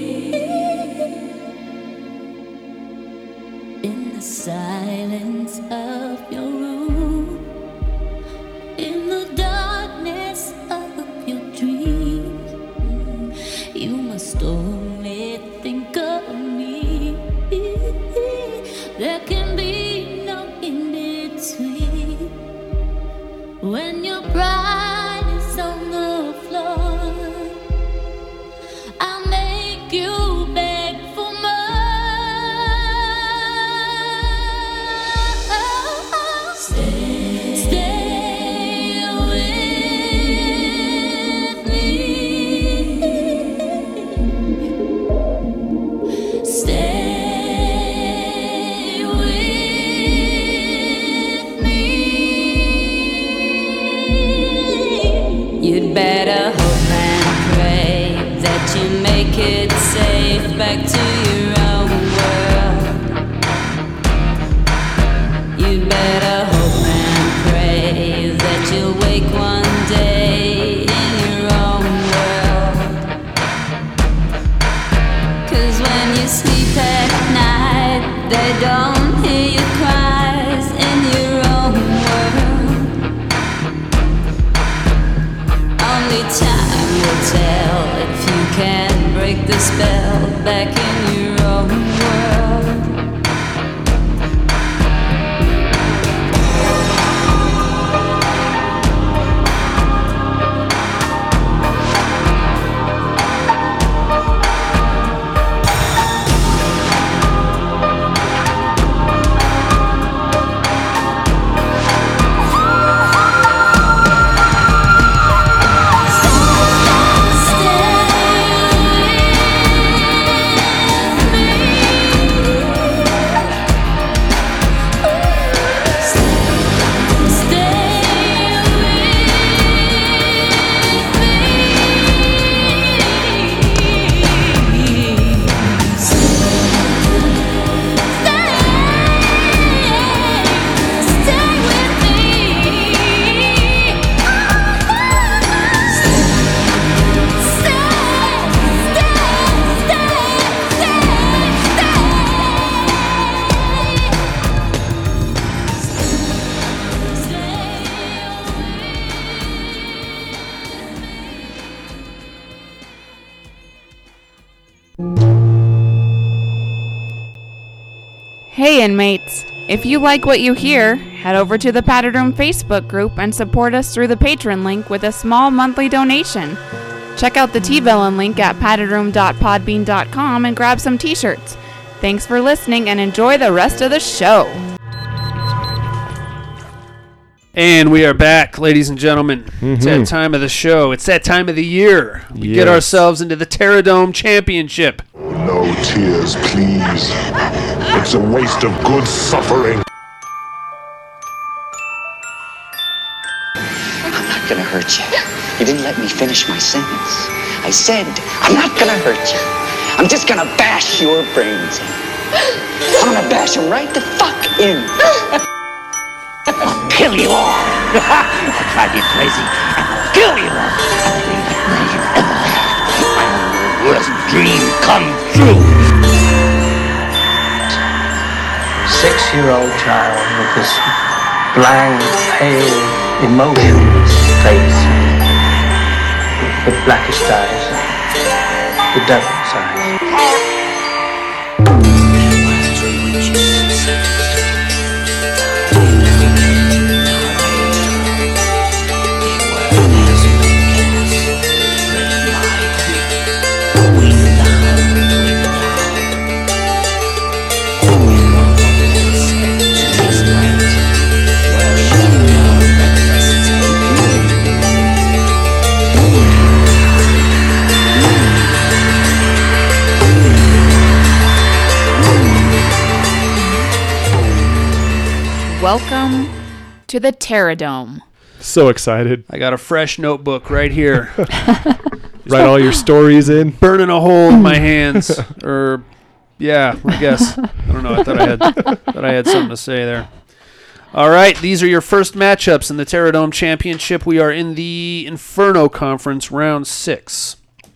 In the silence of your room, in the darkness of your dreams, you must only think of me. There can be no in between. When your pride is on the floor, I'll make you beg for more. Stay with me. you make it safe back to your own world. You better hope and pray that you'll wake one day in your own world. 'Cause when you sleep at night, they don't hear your cries in your own world. Only time will tell if you can break the spell back in your own world. Hey inmates, if you like what you hear, head over to the Padded Room Facebook group and support us through the Patreon link with a small monthly donation. Check out the T-Villain link at paddedroom.podbean.com and grab some t-shirts. Thanks for listening and enjoy the rest of the show. And we are back, ladies and gentlemen. It's that time of the show. It's that time of the year. We get ourselves into the Terradome Championship. No tears, please. It's a waste of good suffering. I'm not gonna hurt you. You didn't let me finish my sentence. I said, I'm not gonna hurt you. I'm just gonna bash your brains in. I'm gonna bash them right the fuck in. I'll kill you all. I'll drive you crazy. I'll kill you all. I'll leave you you ever had. My worst dream come true. 6-year-old child with this blank, pale, emotionless face, with blackish eyes, the devil's eyes. Welcome to the Terradome. So excited. I got a fresh notebook right here. Write all your stories in. Burning a hole in my hands. Or, yeah, I guess. I don't know. I thought I had something to say there. All right, these are your first matchups in the Terradome Championship. We are in the Inferno Conference, round 6.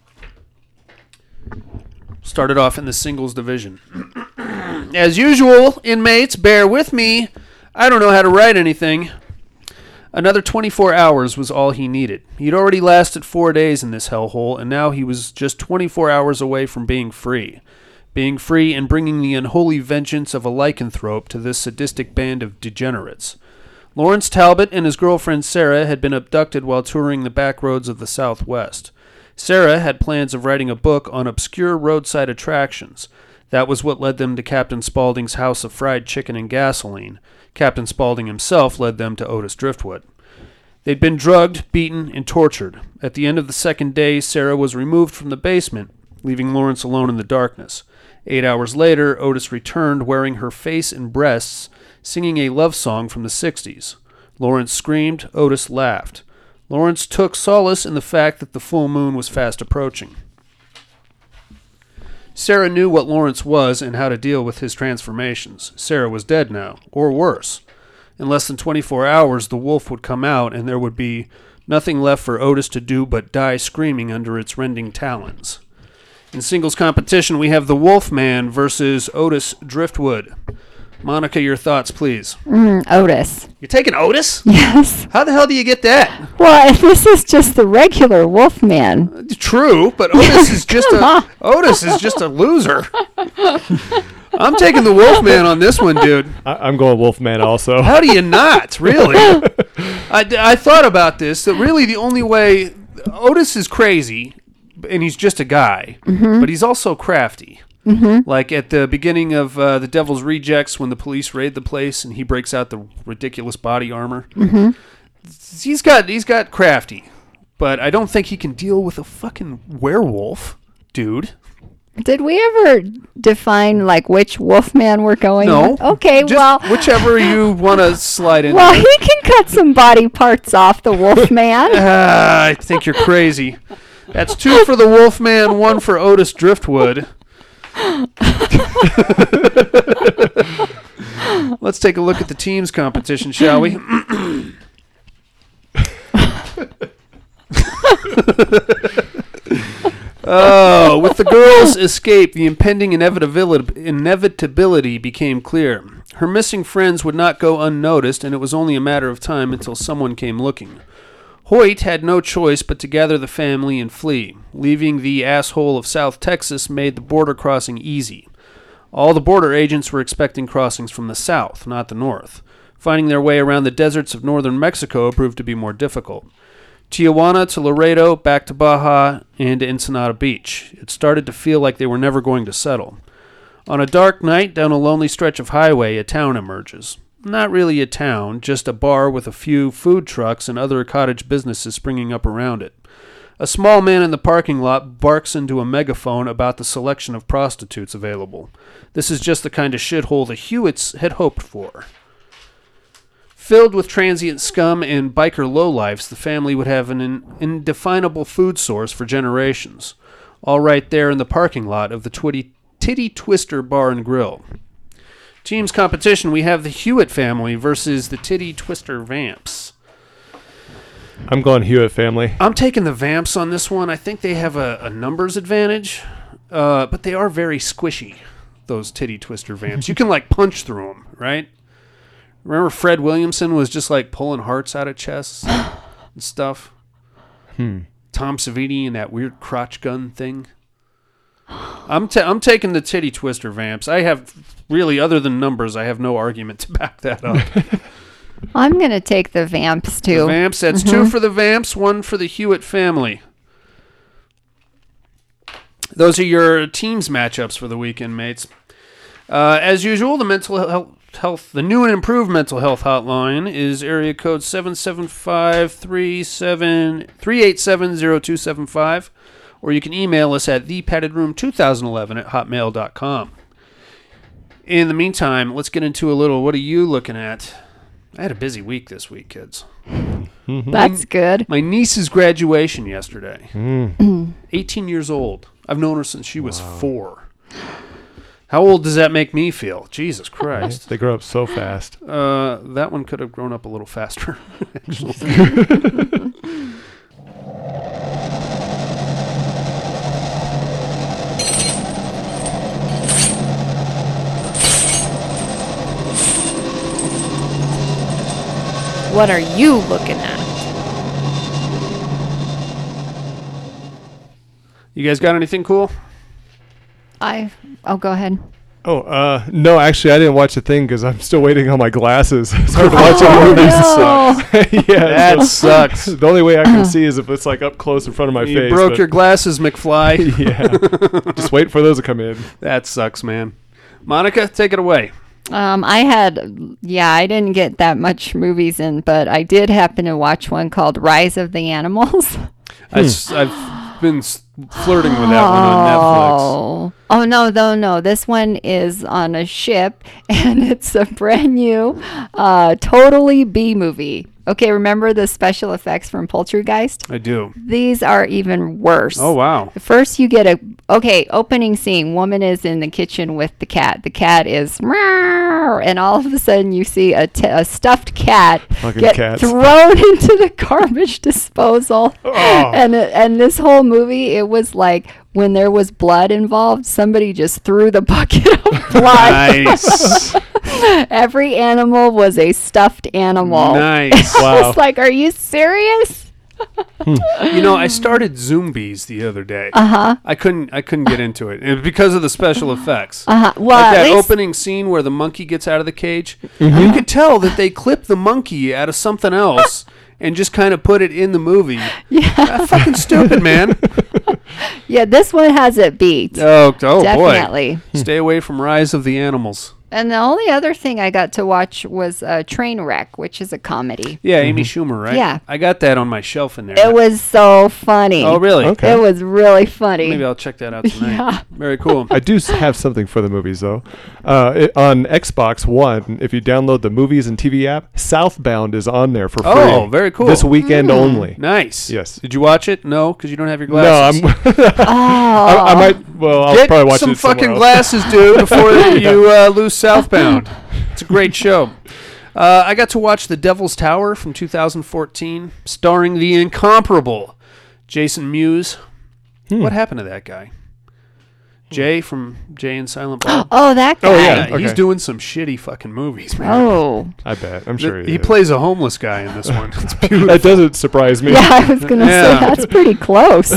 Started off in the singles division. As usual, inmates, bear with me. I don't know how to write anything. Another 24 hours was all he needed. He'd already lasted 4 days in this hellhole, and now he was just 24 hours away from being free. Being free and bringing the unholy vengeance of a lycanthrope to this sadistic band of degenerates. Lawrence Talbot and his girlfriend Sarah had been abducted while touring the back roads of the Southwest. Sarah had plans of writing a book on obscure roadside attractions. That was what led them to Captain Spaulding's House of Fried Chicken and Gasoline. Captain Spaulding himself led them to Otis Driftwood. They'd been drugged, beaten, and tortured. At the end of the second day, Sarah was removed from the basement, leaving Lawrence alone in the darkness. 8 hours later, Otis returned wearing her face and breasts, singing a love song from the 60s. Lawrence screamed, Otis laughed. Lawrence took solace in the fact that the full moon was fast approaching. Sarah knew what Lawrence was and how to deal with his transformations. Sarah was dead now, or worse. In less than 24 hours, the wolf would come out, and there would be nothing left for Otis to do but die screaming under its rending talons. In singles competition, we have the Wolfman versus Otis Driftwood. Monica, your thoughts, please. Otis. You're taking Otis? Yes. How the hell do you get that? Well, this is just the regular Wolfman. True, but Otis is just a loser. I'm taking the Wolfman on this one, dude. I'm going Wolfman also. How do you not? Really? I thought about this. That really the only way... Otis is crazy, and he's just a guy, but he's also crafty. Like at the beginning of The Devil's Rejects, when the police raid the place and he breaks out the ridiculous body armor. He's got crafty, but I don't think he can deal with a fucking werewolf, dude. Did we ever define like which Wolfman we're going with? Okay, just whichever you want to slide in. Well, he can cut some body parts off the Wolfman. I think you're crazy. That's 2 for the Wolfman, 1 for Otis Driftwood. Let's take a look at the teams competition, shall we? With the girl's escape, the impending inevitability became clear. Her missing friends would not go unnoticed, and it was only a matter of time until someone came looking. Hoyt had no choice but to gather the family and flee. Leaving the asshole of South Texas made the border crossing easy. All the border agents were expecting crossings from the south, not the north. Finding their way around the deserts of northern Mexico proved to be more difficult. Tijuana to Laredo, back to Baja, and to Ensenada Beach. It started to feel like they were never going to settle. On a dark night, down a lonely stretch of highway, a town emerges. Not really a town, just a bar with a few food trucks and other cottage businesses springing up around it. A small man in the parking lot barks into a megaphone about the selection of prostitutes available. This is just the kind of shithole the Hewitts had hoped for. Filled with transient scum and biker lowlifes, the family would have an indefinable food source for generations. All right there in the parking lot of the Titty Twister Bar and Grill. Teams competition, we have the Hewitt family versus the Titty Twister Vamps. I'm going Hewitt family. I'm taking the Vamps on this one. I think they have a numbers advantage, but they are very squishy, those Titty Twister Vamps. You can, like, punch through them, right? Remember Fred Williamson was just, like, pulling hearts out of chests and stuff? Tom Savini and that weird crotch gun thing. I'm taking the Titty Twister Vamps. I have, really, other than numbers, I have no argument to back that up. I'm going to take the Vamps, too. The Vamps, that's 2 for the Vamps, 1 for the Hewitt family. Those are your teams matchups for the weekend, mates. As usual, the the new and improved mental health hotline is area code 775-387-0275. Or you can email us at thepaddedroom2011@hotmail.com. In the meantime, let's get into a little, what are you looking at? I had a busy week this week, kids. That's good. My niece's graduation yesterday. 18 years old. I've known her since she was 4. How old does that make me feel? Jesus Christ. They grow up so fast. That one could have grown up a little faster, actually. What are you looking at? You guys got anything cool? Oh, go ahead. Oh, no, actually, I didn't watch the thing because I'm still waiting on my glasses. It's hard to watch all movies. No. Yeah, that sucks. The only way I can see is if it's like up close in front of my face. You broke your glasses, McFly. Yeah. Just wait for those to come in. That sucks, man. Monica, take it away. I didn't get that much movies in, but I did happen to watch one called Rise of the Animals. I've been flirting with that one on Netflix. Oh, no. This one is on a ship, and it's a brand new, totally B movie. Okay, remember the special effects from Poltergeist? I do. These are even worse. Oh, wow. First, you get opening scene. Woman is in the kitchen with the cat. The cat is, meow, and all of a sudden you see a stuffed cat get thrown into the garbage disposal. Oh. And this whole movie, it was like when there was blood involved, somebody just threw the bucket of blood. Nice. Every animal was a stuffed animal. Nice. Wow. It's like, are you serious? You know, I started Zombies the other day. Uh-huh. I couldn't get into it. It was because of the special effects. Uh-huh. Well, like that opening scene where the monkey gets out of the cage. Mm-hmm. You could tell that they clipped the monkey out of something else and just kind of put it in the movie. Yeah. That's fucking stupid, man. Yeah, this one has it beat. Oh definitely. Boy. Stay away from Rise of the Animals. And the only other thing I got to watch was Trainwreck, which is a comedy. Yeah, Amy Schumer, right? Yeah. I got that on my shelf in there. It was so funny. Oh, really? Okay. It was really funny. Maybe I'll check that out tonight. Yeah. Very cool. I do have something for the movies, though. On Xbox One, if you download the Movies and TV app, Southbound is on there for free. Oh, very cool. This weekend only. Nice. Yes. Did you watch it? No, because you don't have your glasses. No, I might. Well, I'll Get probably watch some it somewhere fucking else. glasses, dude, before you lose Southbound. It's a great show. I got to watch The Devil's Tower from 2014, starring the incomparable Jason Mewes. What happened to that guy? Jay from Jay and Silent Bob. Oh, that guy. Oh, yeah. Okay. He's doing some shitty fucking movies, man. Oh. I bet. I'm sure He plays a homeless guy in this one. It's beautiful. That doesn't surprise me. Yeah, I was going to say, that's pretty close.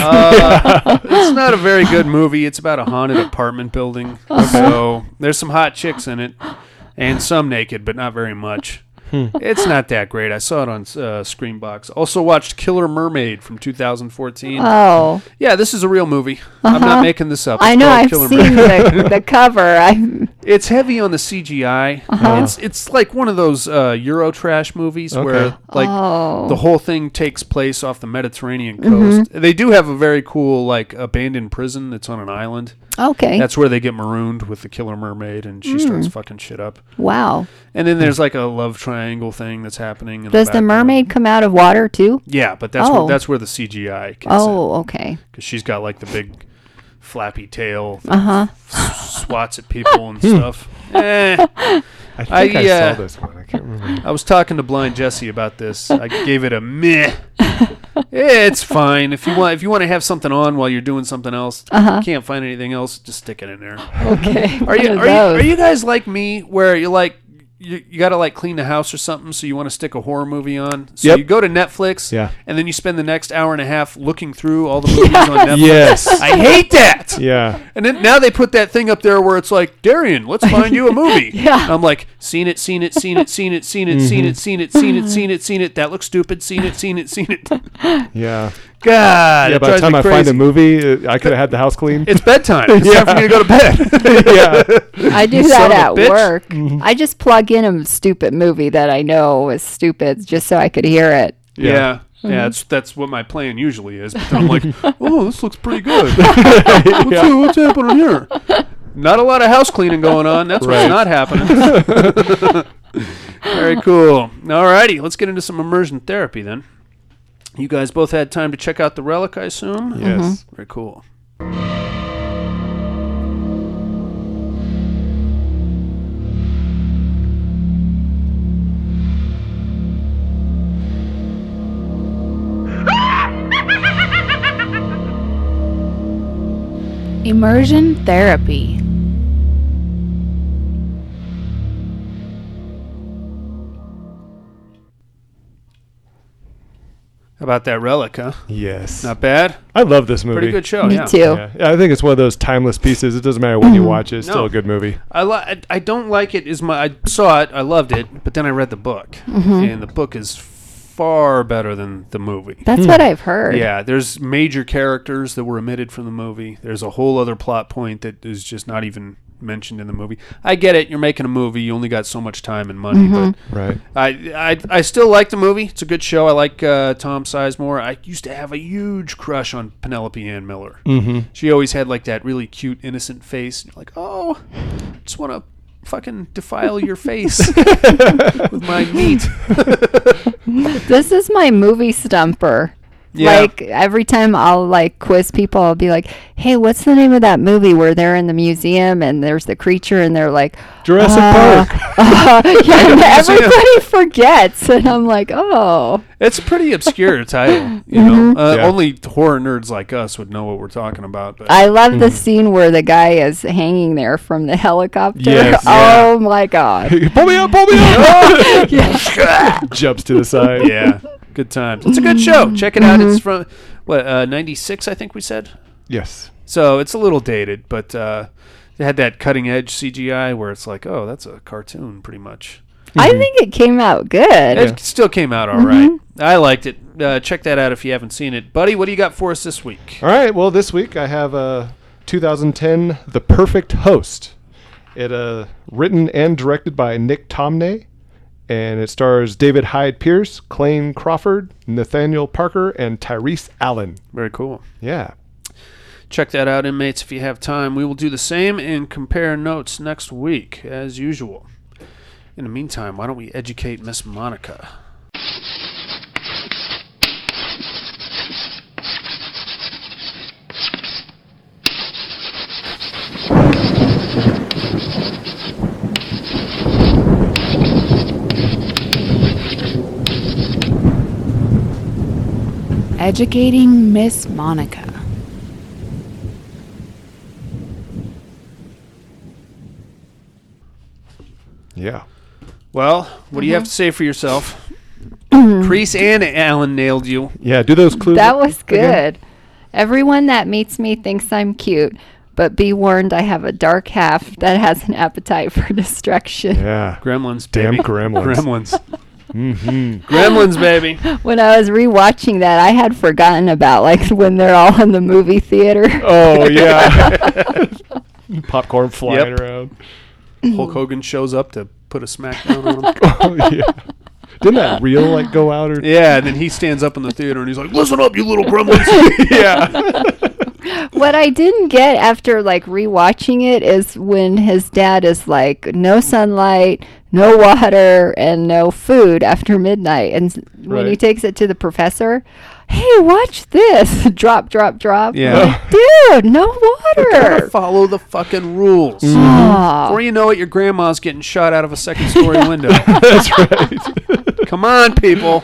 It's not a very good movie. It's about a haunted apartment building. So there's some hot chicks in it. And some naked, but not very much. It's not that great. I saw it on Screenbox. Also watched Killer Mermaid from 2014. Oh. Yeah, this is a real movie. I'm not making this up. I know. I've seen the cover. It's heavy on the CGI. It's like one of those Eurotrash movies where the whole thing takes place off the Mediterranean coast. They do have a very cool like abandoned prison that's on an island. Okay. That's where they get marooned with the Killer Mermaid, and she starts fucking shit up. Wow. And then there's like a love triangle thing that's happening. Does the mermaid come out of water too? Yeah, but that's where the CGI kicks in. Okay. Because she's got like the big flappy tail that swats at people and stuff. I think I saw this one. I can't remember. I was talking to Blind Jesse about this. I gave it a meh. It's fine. If you want to have something on while you're doing something else, you can't find anything else, just stick it in there. Okay. Are you guys like me where you're like you got to like clean the house or something, so you want to stick a horror movie on? So you go to Netflix, and then you spend the next hour and a half looking through all the movies on Netflix. Yes. I hate that. Yeah. And then now they put that thing up there where it's like, Darian, let's find you a movie. And I'm like, seen it. That looks stupid. Seen it. Yeah. God. Yeah, by the time I find a movie, I could have had the house clean. It's bedtime. It's time for me to go to bed. Yeah. I do that at work. I just plug in a stupid movie that I know is stupid just so I could hear it. Yeah. Yeah, that's what my plan usually is. But then I'm like, oh, this looks pretty good. What's happening here? Not a lot of house cleaning going on. That's what's not happening. Very cool. All righty, let's get into some immersion therapy then. You guys both had time to check out The Relic, I assume? Yes. Very cool. Immersion therapy. How about that Relic, huh? Yes. Not bad? I love this movie. Pretty good show, Me too. Yeah, I think it's one of those timeless pieces. It doesn't matter when you watch it. It's still a good movie. I don't like it as much. I saw it. I loved it. But then I read the book. And the book is far better than the movie. That's what I've heard. Yeah, there's major characters that were omitted from the movie. There's a whole other plot point that is just not even mentioned in the movie. I get it. You're making a movie. You only got so much time and money. But Right. I still like the movie. It's a good show. I like Tom Sizemore. I used to have a huge crush on Penelope Ann Miller. She always had like that really cute, innocent face. And you're like, oh, I just want to fucking defile your face with my meat. This is my movie stumper. Yeah. Like, every time I'll, like, quiz people, I'll be like, hey, what's the name of that movie where they're in the museum and there's the creature and they're like... Jurassic Park. Yeah, and everybody forgets. And I'm like, oh. It's a pretty obscure title, you know. Only horror nerds like us would know what we're talking about. But. I love the scene where the guy is hanging there from the helicopter. Yes, oh, my God. Pull me up, pull me up. Jumps to the side. Yeah. Good times. It's a good show. Check it out. It's from, 96, I think we said? Yes. So it's a little dated, but they had that cutting edge CGI where it's like, oh, that's a cartoon pretty much. I think it came out good. It still came out all right. I liked it. Check that out if you haven't seen it. Buddy, what do you got for us this week? All right. Well, this week I have 2010 The Perfect Host. It written and directed by Nick Tomney. And it stars David Hyde Pierce, Clayne Crawford, Nathaniel Parker, and Tyrese Allen. Very cool. Yeah. Check that out, inmates, if you have time. We will do the same and compare notes next week, as usual. In the meantime, why don't we educate Miss Monica? Educating Miss Monica. Yeah. Well, what do you have to say for yourself? Crease and Alan nailed you. Yeah, do those clues. That was good. Again. Everyone that meets me thinks I'm cute, but be warned, I have a dark half that has an appetite for destruction. Yeah. Gremlins, Damn baby. gremlins. Gremlins. Mm-hmm. Gremlins, baby. When I was rewatching that, I had forgotten about, like, when they're all in the movie theater. Oh, yeah. Popcorn flying around. Hulk Hogan shows up to put a smackdown on him. Oh, yeah. Didn't that reel, like, go out? Or? Yeah, and then he stands up in the theater and he's like, listen up, you little gremlins. Yeah. What I didn't get after, like, rewatching it is when his dad is like, no sunlight, no water, and no food after midnight. And when he takes it to the professor, hey, watch this. Drop, drop, drop. Yeah. Like, dude, no water. Gotta follow the fucking rules. Before you know it, your grandma's getting shot out of a second-story window. That's right. Come on, people.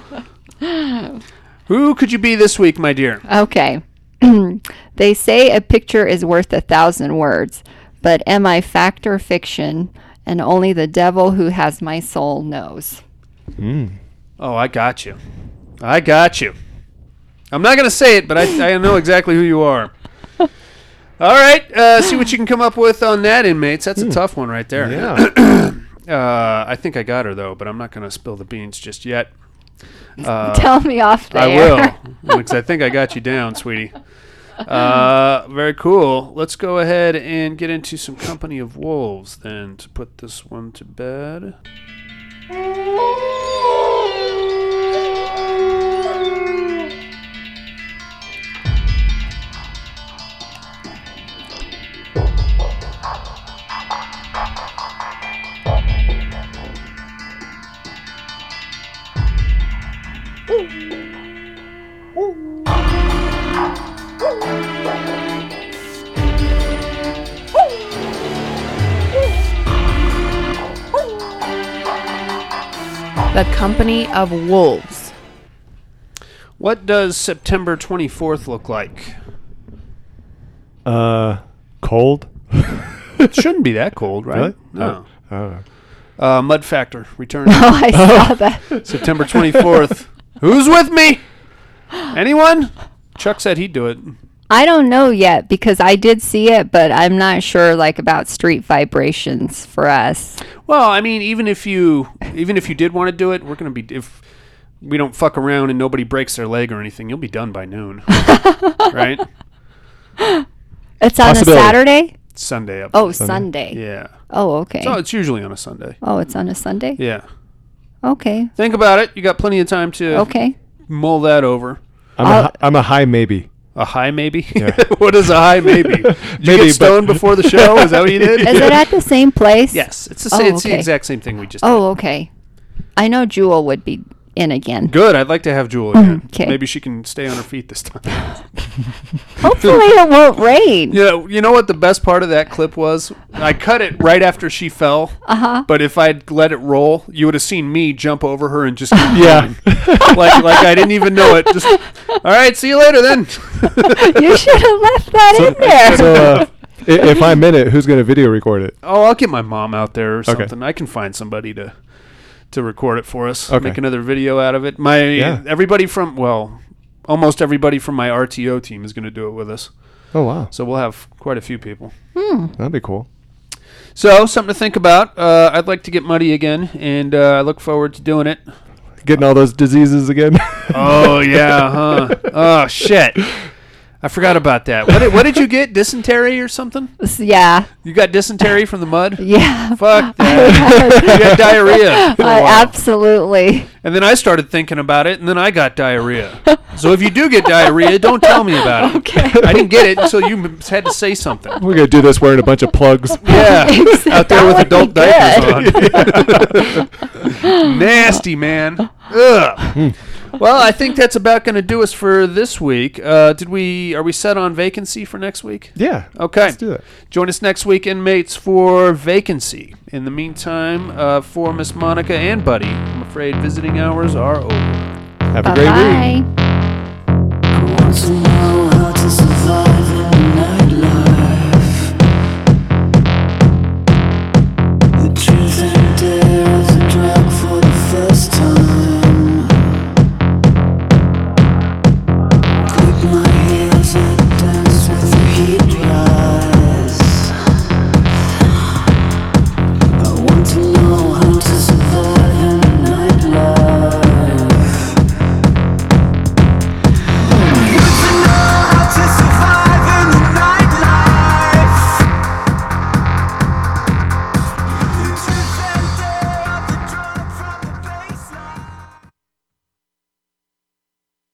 Who could you be this week, my dear? Okay. They say a picture is worth 1,000 words, but am I fact or fiction? And only the devil who has my soul knows. Oh, I got you. I got you. I'm not going to say it, but I know exactly who you are. All right. See what you can come up with on that, inmates. That's a tough one right there. Yeah. I think I got her, though, but I'm not going to spill the beans just yet. Tell me off there. I will, because I think I got you down, sweetie. Very cool. Let's go ahead and get into some Company of Wolves then to put this one to bed. The Company of Wolves. What does September 24th look like? Cold? It shouldn't be that cold, right? Really? No. Mud Factor returns. Oh, I saw that. September 24th. Who's with me? Anyone? Chuck said he'd do it. I don't know yet because I did see it, but I'm not sure like about street vibrations for us. Well, I mean, even if you did want to do it, we're going to be, if we don't fuck around and nobody breaks their leg or anything, you'll be done by noon. Right? It's on a Saturday? Sunday. Oh, Sunday. Yeah. Oh, okay. So it's usually on a Sunday. Oh, it's on a Sunday? Yeah. Okay. Think about it. You got plenty of time to mull that over. I'm a high maybe. A high maybe? Yeah. What is a high maybe? Did you get stoned before the show? Is that what you did? Is it at the same place? Yes. It's the exact same thing we just did. Oh, okay. I know Jewel would be in again. Good. I'd like to have Jewel again. Okay. Maybe she can stay on her feet this time. Hopefully it won't rain. You know what the best part of that clip was? I cut it right after she fell. But if I'd let it roll, you would have seen me jump over her and just keep going. like I didn't even know it. Just, all right, see you later then. You should have left that in there. So if I'm in it, who's going to video record it? Oh, I'll get my mom out there or something. I can find somebody to record it for us. Okay. Make another video out of it. Almost everybody from my RTO team is going to do it with us. Oh, wow. So we'll have quite a few people. That'd be cool. So, something to think about. I'd like to get muddy again, and I look forward to doing it. Getting all those diseases again? Oh, yeah, huh? Oh, shit. I forgot about that. What did you get? Dysentery or something? Yeah. You got dysentery from the mud? Yeah. Fuck that. You got diarrhea. Absolutely. And then I started thinking about it, and then I got diarrhea. So if you do get diarrhea, don't tell me about it. Okay. I didn't get it until you had to say something. We're going to do this wearing a bunch of plugs. Yeah. Out there with adult diapers on. Nasty, man. Ugh. Well, I think that's about going to do us for this week. Are we set on Vacancy for next week? Yeah. Okay. Let's do that. Join us next week, inmates, for Vacancy. In the meantime, for Miss Monica and Buddy, I'm afraid visiting hours are over. Have a great week. I want to know how to survive.